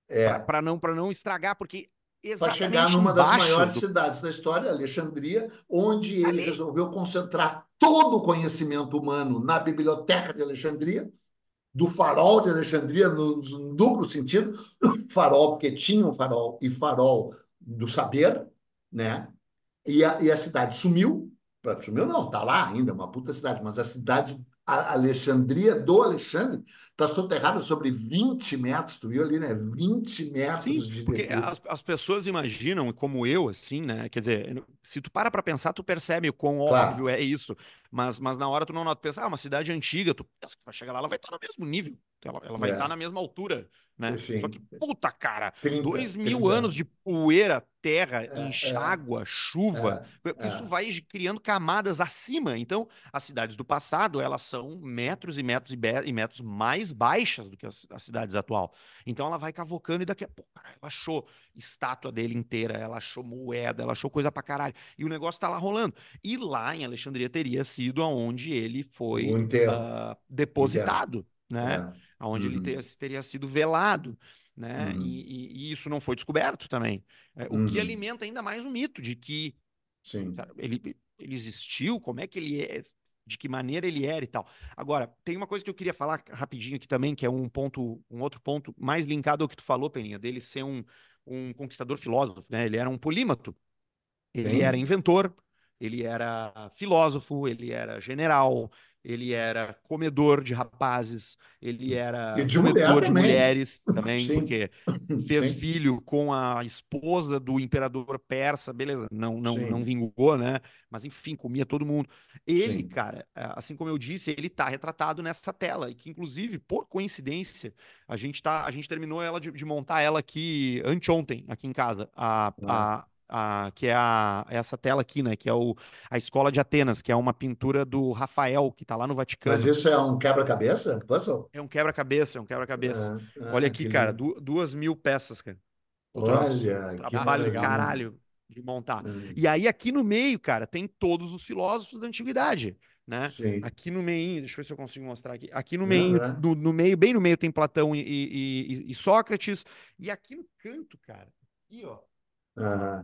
é. para não, para não estragar, porque Para chegar exatamente numa das embaixo maiores do. cidades da história, Alexandria, onde ele Ali. resolveu concentrar todo o conhecimento humano na Biblioteca de Alexandria, do farol de Alexandria, no, no duplo sentido, farol, porque tinha um farol, e farol do saber, né? E a, e a cidade sumiu. Sumiu não, está lá ainda, uma puta cidade, mas a cidade, a Alexandria do Alexandre, está soterrada sobre vinte metros, tu viu ali, né? vinte Sim, metros de porque decúbito. as, as pessoas imaginam, como eu, assim, né? Quer dizer, se tu para pra pensar, tu percebe o quão óbvio Claro. é isso. Mas, mas na hora tu não nota, tu pensa, ah, uma cidade antiga, tu pensa que vai chegar lá, ela vai estar no mesmo nível. Ela, ela vai estar É, na mesma altura, né? Só que, assim, puta, cara, trinta dois mil trinta anos anos. de poeira, terra, É, é, enxágua, chuva, é, isso é. vai criando camadas acima. Então, as cidades do passado, elas são metros e metros e, be- e metros mais baixas do que as, as cidades atual. Então, ela vai cavocando e daqui a pouco, cara, ela achou estátua dele inteira, ela achou moeda, ela achou coisa pra caralho. E o negócio tá lá rolando. E lá em Alexandria teria sido aonde ele O foi enterro, ah, o enterro. depositado, né? É. Aonde ele Uhum, ter- teria sido velado, né? uhum, E, e- e isso não foi descoberto também. É, o que uhum. alimenta ainda mais o mito de que Sim, cara, ele, ele existiu, como é que ele é, de que maneira ele era e tal. Agora, tem uma coisa que eu queria falar rapidinho aqui também, que é um ponto, um outro ponto mais linkado ao que tu falou, Peninha, dele ser um, um conquistador filósofo, né? Ele era um polímato, ele era sim. inventor, ele era filósofo, ele era general, ele era comedor de rapazes, ele E era de mulher comedor de também. mulheres também, Sim, porque fez sim, filho com a esposa do imperador persa, beleza, não, não, não sim, vingou, né? Mas enfim, comia todo mundo. Ele, sim. cara, assim como eu disse, ele tá retratado nessa tela, e que inclusive, por coincidência, a gente tá, a gente terminou ela de, de montar ela aqui anteontem, aqui em casa. A, Ah. a, a, que é a, essa tela aqui, né? Que é o, a Escola de Atenas, que é uma pintura do Rafael, que tá lá no Mas Vaticano. isso é um quebra-cabeça? Puzzle? É um quebra-cabeça, é um quebra-cabeça. Ah, Olha ah, aqui, que cara, lindo. du- duas mil peças, cara. O troço. Olha, que Ah, que Trabalho do legal. maravilha. caralho de montar. Hum, E aí, aqui no meio, cara, tem todos os filósofos da antiguidade, né? sim. Aqui no meio, deixa eu ver se eu consigo mostrar aqui. Aqui no Não, meio, é. no, no meio, bem no meio, tem Platão e, e- e- e Sócrates. E aqui no canto, cara, aqui, ó, Ah,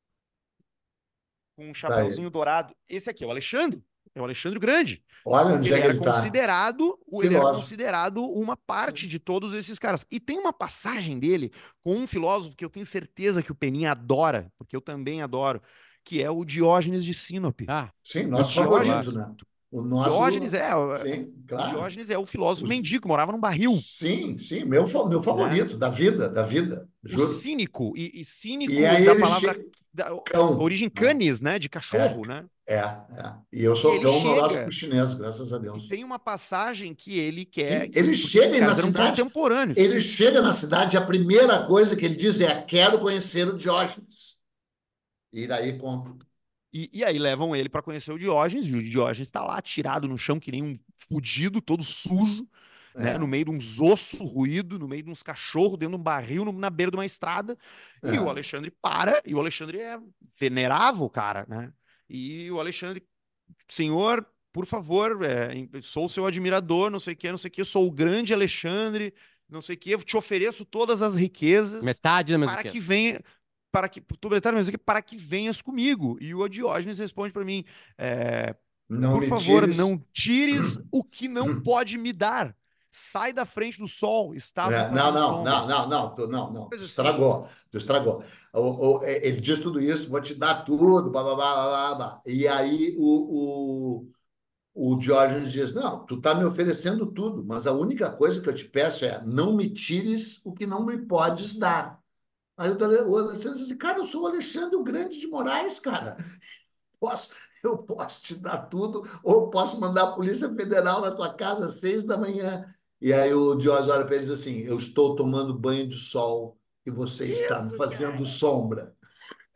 com um tá aí. chapeuzinho dourado. Esse aqui é o Alexandre. É o Alexandre o Grande. Olha onde Ele é que era ele está. considerado, o- ele era Filósofo. considerado uma parte de todos esses caras. E tem uma passagem dele com um filósofo que eu tenho certeza que o Peninha adora, porque eu também adoro, que é o Diógenes de Sinope. Ah, Sim, O nosso favorito, claro. Diógenes, né? O Diógenes nosso. é, Sim, o claro. Diógenes é o filósofo Os- mendigo, que morava num barril, Sim, sim, meu, fa- meu né? favorito, da vida, da vida, O juro. cínico, e, e E cínico aí da ele palavra, chega. da Cão, origem né? canis, né? De É, cachorro, né? é, é. E eu E sou ele cão no horóscopo chega, chinês, graças a e Deus. tem uma passagem que ele quer, Sim, que, ele porque esses chega aí na caras eram cidade, contemporâneos. ele chega na cidade, a primeira coisa que ele diz é: quero conhecer o Diógenes. E daí conto. E, e aí levam ele para conhecer o Diógenes, e o Diógenes está lá tirado no chão que nem um fudido, todo sujo, né, no É, meio de uns ossos ruídos, no meio de uns cachorros, dentro de um barril, no- na beira de uma estrada, e o é. Alexandre para, e o Alexandre é venerável, cara, né? E o Alexandre, senhor, por favor, é, sou seu admirador, não sei o que, não sei o que, sou o grande Alexandre, não sei o que, eu te ofereço todas as riquezas Metade da mesma para que que venha, para que, tubretário, mas aqui, para que venhas comigo. E o Diógenes responde para mim, é, Não por me favor, não tires. tires o que não pode me dar. Sai da frente do sol, estás me É, não, fazendo não, não, sombra. não, não, tu, não, não, tu Coisa assim. estragou, tu estragou. O, o- é, ele diz tudo isso, vou te dar tudo, blá, blá, blá, blá, blá, blá. E aí o, o, o Diógenes diz, não, tu está me oferecendo tudo, mas a única coisa que eu te peço é não me tires o que não me podes dar. Aí o Ale- o Alexandre diz assim, cara, eu sou o Alexandre o Grande de Moraes, cara. Posso, eu posso te dar tudo, ou posso mandar a Polícia Federal na tua casa às seis da manhã. E aí o Diógenes olha para ele e diz assim: eu estou tomando banho de sol e você está me Isso, fazendo cara. sombra.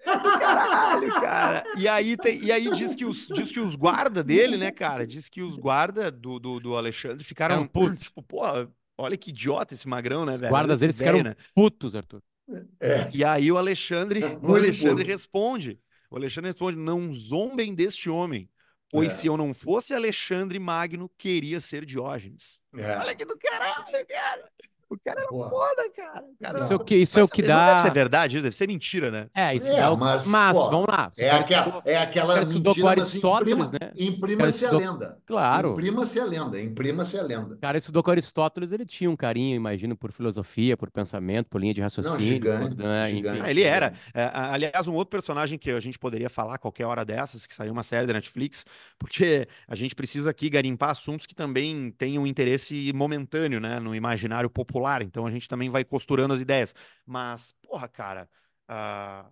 do caralho, cara. E aí, tem, e aí diz que os, diz que os guarda dele, né, cara? Diz que os guarda do, do, do Alexandre Ficaram ficaram, putos. tipo, pô, olha que idiota esse magrão, né, Os velho? Olha guardas esse deles velho, ficaram né? putos, Arthur. É, E aí o Alexandre, o muito Alexandre puto. responde. O Alexandre responde: não zombem deste homem, pois se É, eu não fosse Alexandre Magno, queria ser Diógenes. Olha é. que do caralho, cara. O cara era Pô, foda, cara. O cara era Isso é o não. que, isso é o Mas que não deve ser dá. verdade, isso deve ser mentira, né? É, isso que É, dá o. mas, Mas, vamos pô, lá. Se o é cara aquela, estudou, é o cara aquela estudou com mentira, mas Aristóteles, imprima, né? O cara imprima-se a estudou. lenda. Claro. Imprima-se a lenda, imprima-se a lenda. O cara estudou com Aristóteles, ele tinha um carinho, imagino, por filosofia, por pensamento, por linha de Não, raciocínio, por, gigante, né, Ah, enfim. gigante, ele era. gigante. É, a- aliás, um outro personagem que a gente poderia falar qualquer hora dessas, que saiu uma série da Netflix, porque a gente precisa aqui garimpar assuntos que também tenham interesse momentâneo, né, no imaginário popular. Então a gente também vai costurando as ideias. Mas, porra, cara, ah,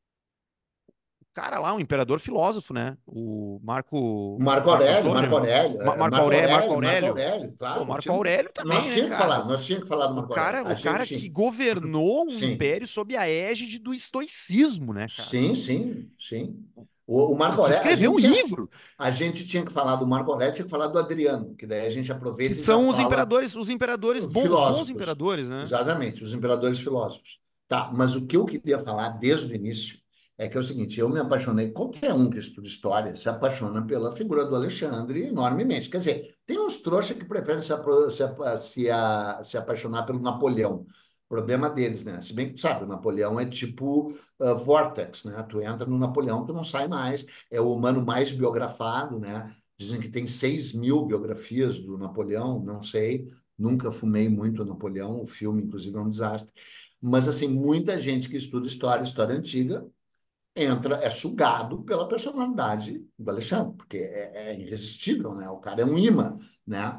o cara lá, um imperador filósofo, né? O Marco, Marco Marco Aurélio, Marco Antônio, Aurélio, Ma- é, Marco Marco Aurélio, Marco Aurélio, Marco Aurélio. Aurélio, Pô, claro. Marco Tinha- Aurélio também, nós né, tínhamos que cara? falar, nós tínhamos que falar do O Marco Aurélio. cara, A o cara gente que tinha. governou um Sim, império sob a égide do estoicismo, né, cara? sim, sim, sim. O, o E Marco que Aurélio, a escreveu gente um tinha, livro, a gente tinha que falar do Marco Aurélio, tinha que falar do Adriano, que daí a gente que aproveita e já são os fala imperadores, os imperadores bons, os bons filósofos. imperadores, né? Exatamente, os imperadores filósofos. Tá, mas o que eu queria falar desde o início é que é o seguinte, eu me apaixonei, qualquer um que estuda história se apaixona pela figura do Alexandre enormemente. Quer dizer, tem uns trouxas que preferem se, apro- se, apa- se, a- se apaixonar pelo Napoleão. Problema deles, né? Se bem que tu sabe, o Napoleão é tipo uh, Vortex, né? Tu entra no Napoleão, tu não sai mais. É o humano mais biografado, né? Dizem que tem seis mil biografias do Napoleão, não sei. Nunca fumei muito Napoleão, o filme, inclusive, é um desastre. Mas, assim, muita gente que estuda história, história antiga, entra, é sugado pela personalidade do Alexandre, porque é, é irresistível, né? O cara é um imã, né?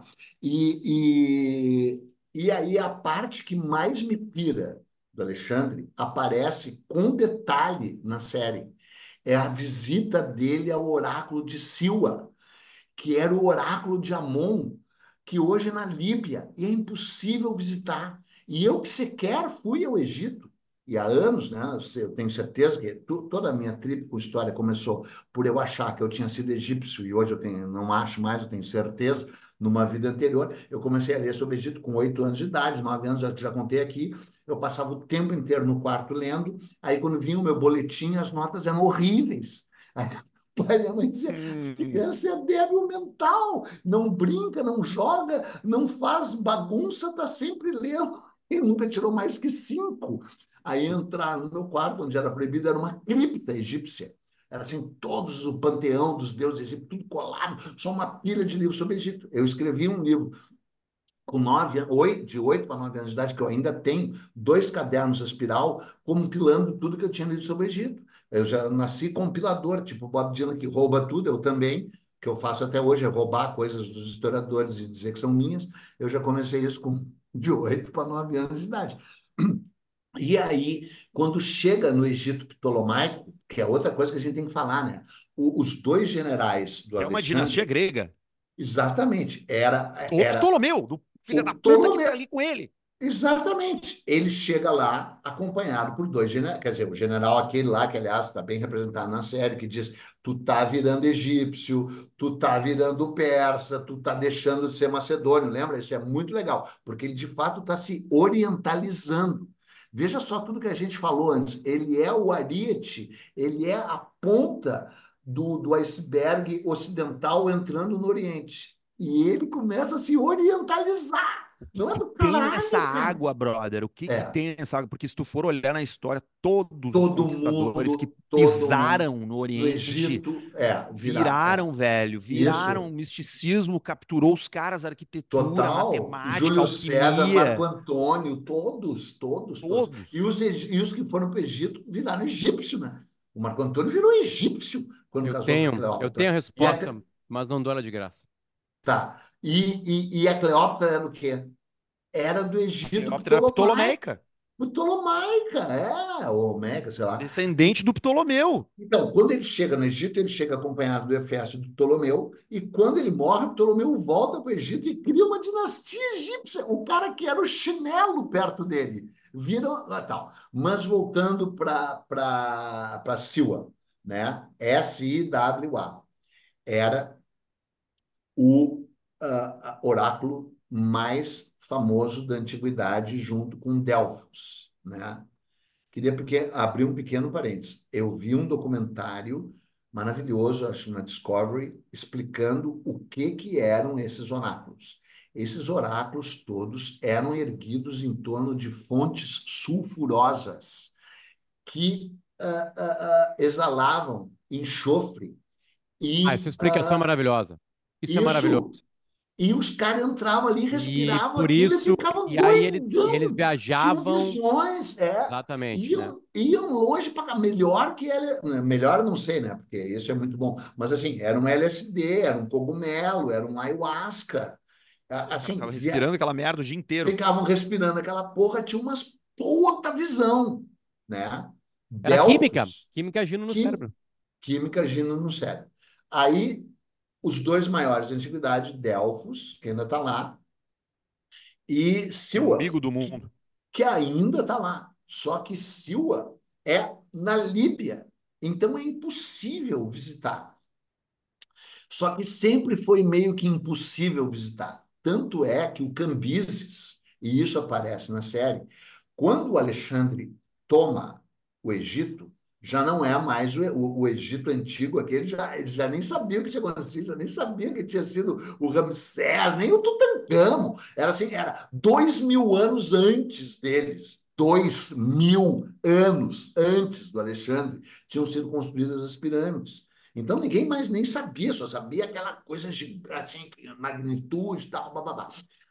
E, e, e aí a parte que mais me pira do Alexandre aparece com detalhe na série. É a visita dele ao oráculo de Silwa, que era o oráculo de Amon, que hoje é na Líbia, e é impossível visitar. E eu que sequer fui ao Egito, e há anos, né? Eu tenho certeza que tu, toda a minha trip com história começou por eu achar que eu tinha sido egípcio, e hoje eu tenho, não acho mais, eu tenho certeza, numa vida anterior, eu comecei a ler sobre o Egito com oito anos de idade, nove anos, eu já contei aqui, eu passava o tempo inteiro no quarto lendo, aí quando vinha o meu boletim, as notas eram horríveis. Pai, minha mãe dizia, Hum, criança é débil mental, não brinca, não joga, não faz bagunça, está sempre lendo. E nunca tirou mais que cinco. Aí entrar no meu quarto, onde era proibido, era uma cripta egípcia. Era assim, todos o panteão dos deuses egípcios, tudo colado, só uma pilha de livros sobre o Egito. Eu escrevi um livro com nove, oito, de oito para nove anos de idade, que eu ainda tenho dois cadernos espiral compilando tudo que eu tinha lido sobre o Egito. Eu já nasci compilador, tipo o Bob Dylan, que rouba tudo, eu também, que eu faço até hoje, é roubar coisas dos historiadores e dizer que são minhas. Eu já comecei isso com de oito para nove anos de idade. E aí, quando chega no Egito Ptolomaico, que é outra coisa que a gente tem que falar, né? O, os dois generais do é uma dinastia Alexandre, grega. exatamente, era, Do era Ptolomeu, do filho da o puta que tá Ptolomeu. ali com ele. Exatamente. Ele chega lá acompanhado por dois generais. Quer dizer, o general aquele lá, que aliás está bem representado na série, que diz: tu tá virando egípcio, tu tá virando persa, tu tá deixando de ser macedônio. Lembra? Isso é muito legal, porque ele de fato está se orientalizando. Veja só tudo que a gente falou antes. Ele é o ariete, ele é a ponta do, do iceberg ocidental entrando no Oriente. E ele começa a se orientalizar. O que Não é que do tem nessa caralho, cara. água, brother? O que que É, tem nessa água? Porque se tu for olhar na história, todos os todo conquistadores que mundo, todo mundo pisaram no no Oriente Egito, é, virar, é, viraram, velho, viraram isso, misticismo, capturou os caras, arquitetura, total. matemática, Júlio César, Marco alquimia, Antônio, todos, todos, todos. E todos. os, e os que foram para o Egito viraram egípcio, né? O Marco Antônio virou egípcio quando Eu casou com a tenho, eu tenho Cleópatra. a E a, resposta, mas não dou ela de graça. tá. E, e, e a Cleópatra era o quê? Era do A Egito Cleópatra era Ptolomaico. ptolomeica. Ptolomaica, é, ou Meca, sei lá. Descendente do Ptolomeu. Então, quando ele chega no Egito, ele chega acompanhado do Hefesto e do Ptolomeu, e quando ele morre, o Ptolomeu volta para o Egito e cria uma dinastia egípcia. O cara que era o chinelo perto dele vira ah, tal. Mas voltando para para Siwa, né? S I W A, era o uh, oráculo mais famoso da antiguidade, junto com Delfos, né? Queria porque abrir um pequeno parênteses. Eu vi um documentário maravilhoso, acho na Discovery, explicando o que que eram esses oráculos. Esses oráculos todos eram erguidos em torno de fontes sulfurosas que uh, uh, uh, exalavam enxofre Ah, essa e explicação é uh, maravilhosa. Isso é maravilhoso. isso. E os caras entravam ali, E respiravam por aquilo e isso, ficavam e aí eles, e eles doidão. Tinham viajavam, visões, é. exatamente, né? Iam, iam longe para melhor que ele, melhor não sei, né? Porque isso é muito bom. Mas assim, era um L S D, era um cogumelo, era um ayahuasca. O cara Assim, ficava via, respirando aquela merda o dia inteiro. ficavam respirando aquela porra, tinha umas puta visão, né? Era química, Delfos, química agindo no quim- cérebro. química agindo no cérebro. Aí, os dois maiores da antiguidade, Delfos, que ainda está lá, e Siwa, Umbigo do que, mundo. que ainda está lá. Só que Siwa é na Líbia, então é impossível visitar. Só que sempre foi meio que impossível visitar. Tanto é que o Cambises, e isso aparece na série, quando o Alexandre toma o Egito, já não é mais o, o, o Egito antigo, aquele já, eles já nem sabiam o que tinha acontecido, já nem sabiam que tinha sido o Ramsés, nem o Tutancâmon. Era assim, era dois mil anos antes deles. Dois mil anos antes do Alexandre tinham sido construídas as pirâmides. Então ninguém mais nem sabia, só sabia aquela coisa gigante, assim, magnitude e tal, bababá.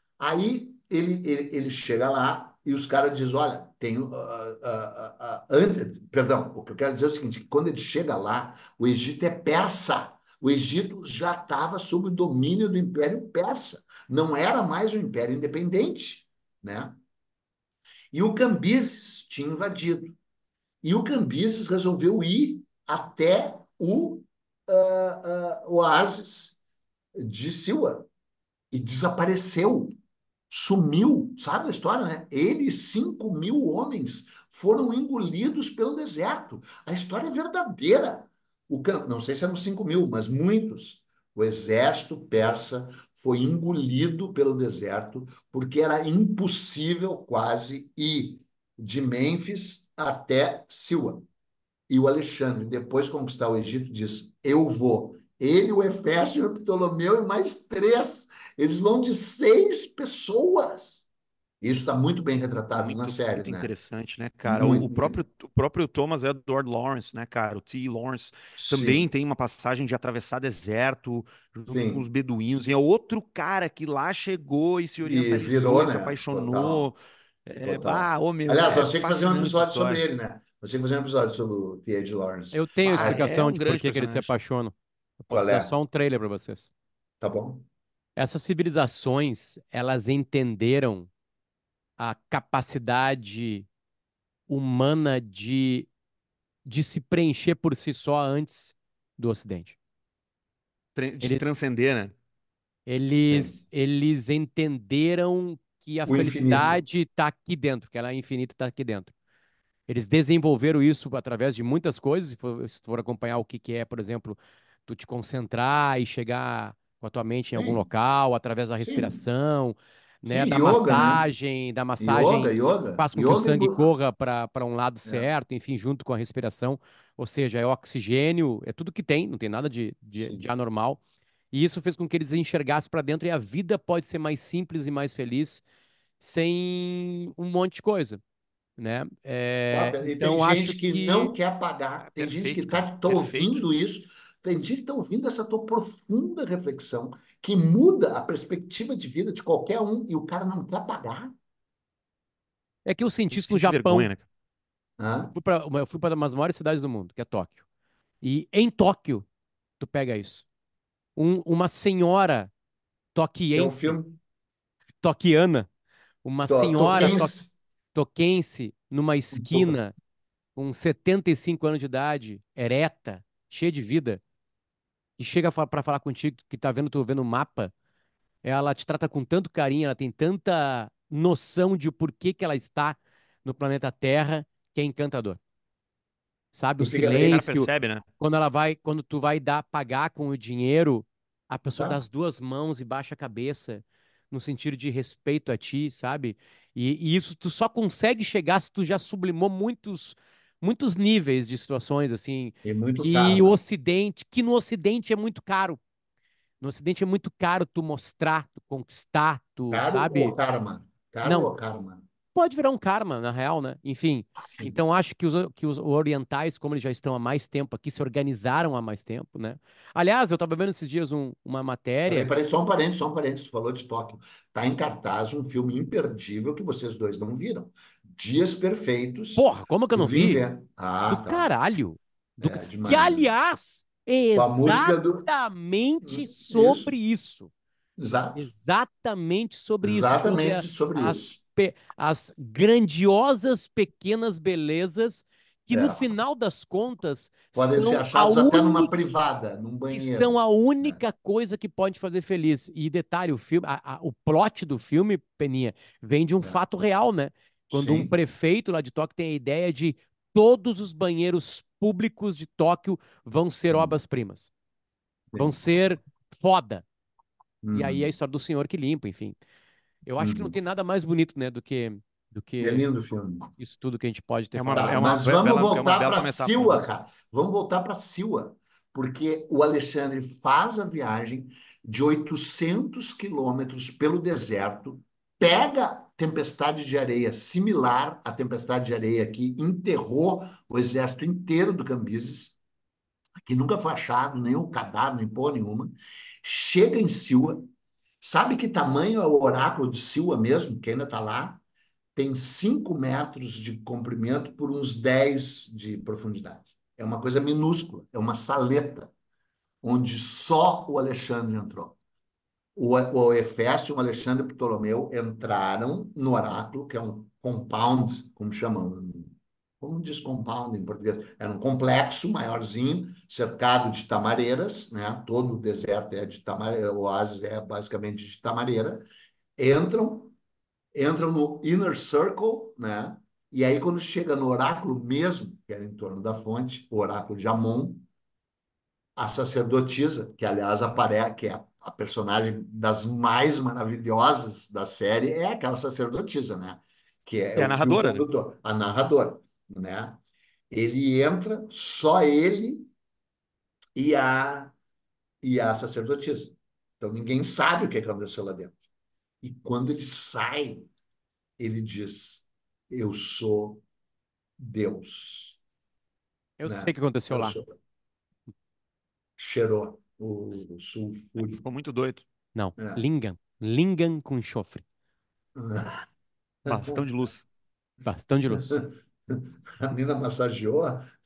Aí ele, ele, ele chega lá e os caras dizem, olha, tem... Uh, uh, uh, uh, antes, perdão, o que eu quero dizer é o seguinte, que quando ele chega lá, o Egito é persa. O Egito já estava sob o domínio do Império Persa. Não era mais um império independente, né? E o Cambises tinha invadido. E o Cambises resolveu ir até o uh, uh, oásis de Siwa e desapareceu, sumiu, sabe a história, né? Ele e cinco mil homens foram engolidos pelo deserto. A história é verdadeira. O campo, não sei se eram cinco mil, mas muitos. O exército persa foi engolido pelo deserto porque era impossível quase ir de Mênfis até Siwa. E o Alexandre, depois de conquistar o Egito, diz: eu vou. Ele, o Hefesto, o Ptolomeu e mais três. Eles vão de seis pessoas. Isso está muito bem retratado na Muito, série, muito né? interessante, né, cara? O, o Muito, muito. próprio, o próprio Thomas Edward Lawrence, né, cara? O T. Lawrence também Sim, tem uma passagem de atravessar deserto junto com os sim. beduínos. E é outro cara que lá chegou e se E orientalizou virou, e se né? Total, apaixonou. É, bah, total. ô meu, Aliás, é nós tínhamos que fazer um fascinante essa episódio sobre história. ele, né? Nós tínhamos que fazer um episódio sobre o T H. Lawrence. Eu tenho a Bah, É, é explicação um de por grande que que eles se personagem. apaixonam. Eu posso qual dar é? só um trailer para vocês. Tá bom? Essas civilizações, elas entenderam a capacidade humana de, de se preencher por si só antes do Ocidente. Tra- De Eles, transcender, né? Sim. eles, eles entenderam que a O infinito. felicidade está aqui dentro, que ela é infinita, está aqui dentro. Eles desenvolveram isso através de muitas coisas. Se for, se for acompanhar o que, que é, por exemplo, tu te concentrar e chegar com a tua mente em algum Sim, local, através da sim. respiração, Sim, né, da yoga, né? massagem, da Yoga, massagem yoga. faz com que o Yoga e... sangue bu- corra para para um lado É, certo, enfim, junto com a respiração. Ou seja, é oxigênio, é tudo que tem, não tem nada de, de, de sim. anormal. E isso fez com que eles enxergassem para dentro e a vida pode ser mais simples e mais feliz sem um monte de coisa, né? É, Tá? E tem então acho gente que não que quer pagar, Ah, tem gente que perfeito, cara. está tá Perfeito. ouvindo isso, tem gente que está ouvindo essa tua profunda reflexão, que muda a perspectiva de vida de qualquer um, e o cara não quer pagar. é que eu Tem senti que isso no sentir vergonha, Japão. né, cara? Eu Hã? fui para eu fui para uma das maiores cidades do mundo, que é Tóquio. E em Tóquio, tu pega isso. Um- uma senhora Tem um toquiense, filme, toquiana, uma to, senhora to, Tolkien, toquense, numa Tô- esquina, com setenta e cinco anos de idade, ereta, cheia de vida, que chega para falar contigo, que tá vendo, tu vendo o mapa, ela te trata com tanto carinho, ela tem tanta noção de por que que ela está no planeta Terra, que é encantador. Sabe, o Tu fica O cara bem. silêncio, percebe, né? quando ela vai, quando tu vai dar, pagar com o dinheiro, a pessoa dá Tá? as duas mãos e baixa a cabeça, no sentido de respeito a ti, sabe? E, e isso tu só consegue chegar se tu já sublimou muitos, muitos níveis de situações, assim, E muito que o karma. Ocidente, que no Ocidente é muito caro. No Ocidente é muito caro tu mostrar, tu conquistar, tu, Caro ou sabe? karma? Caro Não, ou karma? pode virar um karma, na real, né? Enfim, Sim. então acho que os, que os orientais, como eles já estão há mais tempo aqui, se organizaram há mais tempo, né? Aliás, eu estava vendo esses dias um- uma Peraí, matéria. peraí, só um parênteses, só um parênteses. Tu falou de Tóquio. Tá em cartaz um filme imperdível que vocês dois não viram. Dias Perfeitos, Porra, como que eu do não Vin vi? Ven- Do Ah, tá. caralho. Do ca- É Que, demais, né? aliás, é Com a música do. exatamente sobre Isso, isso. exato. Exatamente sobre isso, sobre Exatamente a- sobre as, isso. pe- as grandiosas pequenas belezas que, no É. final das contas, Podem ser são a achados até numa única, privada, num que são banheiro. a Né? única coisa que pode fazer feliz. E detalhe, o filme, a- a- o plot do filme, Peninha, vem de um É. fato real, né? Quando um Sim, prefeito lá de Tóquio tem a ideia de todos os banheiros públicos de Tóquio vão ser sim, obras-primas, vão sim. ser foda. E aí é a Uhum, história do senhor que limpa, enfim. Eu acho que não uhum. tem nada mais bonito, né, do que do É que lindo o filme. isso tudo que a gente pode ter É uma, falado Tá, é aqui. uma mas be- vamos bela, é uma voltar bela para metáfora, né? Siwa, cara. Vamos voltar para Siwa, porque o Alexandre faz a viagem de oitocentos quilômetros pelo deserto, pega tempestade de areia similar à tempestade de areia que enterrou o exército inteiro do Cambises, que nunca foi achado nenhum cadáver, nem porra nenhuma, chega em Siwa, sabe que tamanho é o oráculo de Siwa mesmo, que ainda está lá? Tem cinco metros de comprimento por uns dez de profundidade. É uma coisa minúscula, é uma saleta, onde só o Alexandre entrou. O, o Hefesto e o Alexandre Ptolomeu entraram no oráculo, que é um compound, como chamam, um, como diz compound em português? Era um complexo maiorzinho, cercado de tamareiras, né? Todo o deserto é de tamareira, o oásis é basicamente de tamareira. Entram entram no inner circle, né? E aí, quando chega no oráculo mesmo, que era em torno da fonte, o oráculo de Amon, a sacerdotisa, que aliás aparece, que é a, a personagem das mais maravilhosas da série, é aquela sacerdotisa, né? Que é É a o fio narradora, né? condutor, a narradora, né? Ele entra, só ele e a, e a sacerdotisa. Então ninguém sabe o que aconteceu lá dentro. E quando ele sai, ele diz: Eu sou Deus, Eu sei o né? que aconteceu Eu lá. sou. Cheirou o, o É, sulfúrico. ficou muito doido. Não, É. Lingan, Lingan com enxofre, Bastão de luz. bastão de luz. A mina massageou.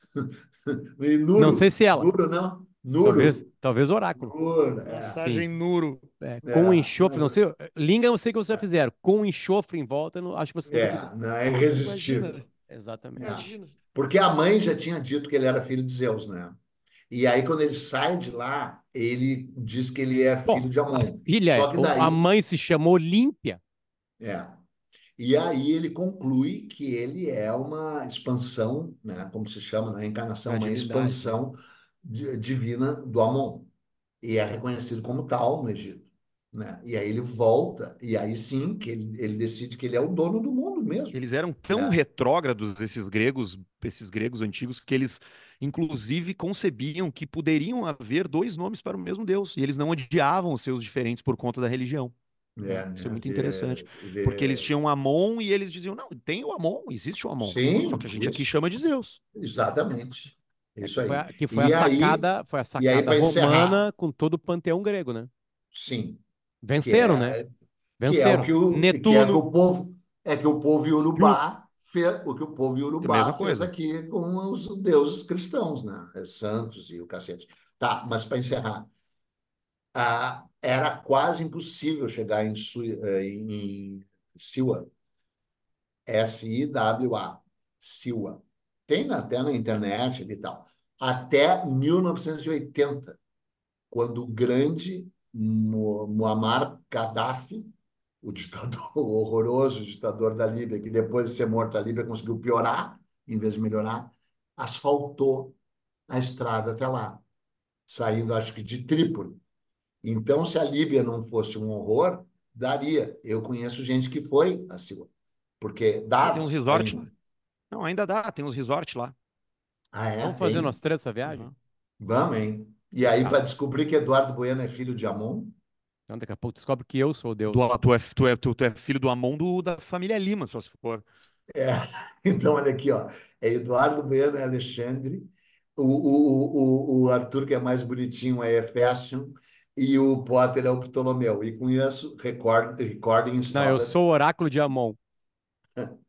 E Não sei Nuro, se ela, Nuro não, talvez, Nuro, talvez oráculo. Nuro, é, Sim, Massagem Nuro. é, com é, enxofre, mas, não sei. Lingan eu sei que vocês já fizeram. Com enxofre em volta, eu não, acho que vocês nunca fizeram. é, não, é Imagina, irresistível. É. Exatamente. imagina. Porque a mãe já tinha dito que ele era filho de Zeus, né? E aí, quando ele sai de lá, ele diz que ele é Bom, filho de a Amon. filha, Só que a daí, mãe se chamou Olímpia. é, e aí ele conclui que ele é uma expansão, né, como se chama na A encarnação, uma divindade, né? expansão di- divina do Amon. E é reconhecido como tal no Egito. Né? E aí ele volta, e aí sim que ele, ele decide que ele é o dono do mundo mesmo. Eles eram tão Né? retrógrados, esses gregos, esses gregos antigos, que eles, inclusive, concebiam que poderiam haver dois nomes para o mesmo Deus. E eles não odiavam os seus diferentes por conta da religião. Né? É, Isso é né? muito interessante. Vê, Porque eles vê... tinham um Amon e eles diziam: não, tem o Amon, existe o Amon. Só que Sim, a gente aqui isso. chama de Zeus. Exatamente. É Isso que foi aí. a, que foi a E aí, sacada, foi a e aí sacada para encerrar, romana com todo o panteão grego, né? sim, que Venceram, né? é que é o Venceram. que o que é que Netuno, o povo é que o povo Yu, Iorubá fez, o que o povo A Iorubá mesma fez coisa. aqui com os deuses cristãos, né? É santos e o cacete. Tá, mas para encerrar, ah, era quase impossível chegar em, Su- eh, em Siwa, S I W A. Siwa. Tem até na internet e tal. Até mil novecentos e oitenta, quando o grande Muammar Gaddafi, o ditador o horroroso ditador da Líbia, que depois de ser morto a Líbia conseguiu piorar, em vez de melhorar, asfaltou a estrada até lá, saindo, acho que, de Trípoli. Então, se a Líbia não fosse um horror, daria. Eu conheço gente que foi a Siwa, porque Ah, dá tem uns resorts lá. ainda. Não, ainda dá, tem uns resorts lá. Ah, é? Vamos fazer Tem? nós três essa viagem? Uhum. Vamos, hein? E aí, Tá. para descobrir que Eduardo Bueno é filho de Amon? Então daqui a pouco descobre que eu sou Deus. Do, tu, é, tu, é, tu, tu é filho do Amon do, da família Lima, só se for. É. Então, olha aqui, ó. É Eduardo Bueno, é Alexandre. O, o, o, o Arthur, que é mais bonitinho, é Efésio. E o Potter é o Ptolomeu. E com isso, record, recording Não, eu started. sou o oráculo de Amon.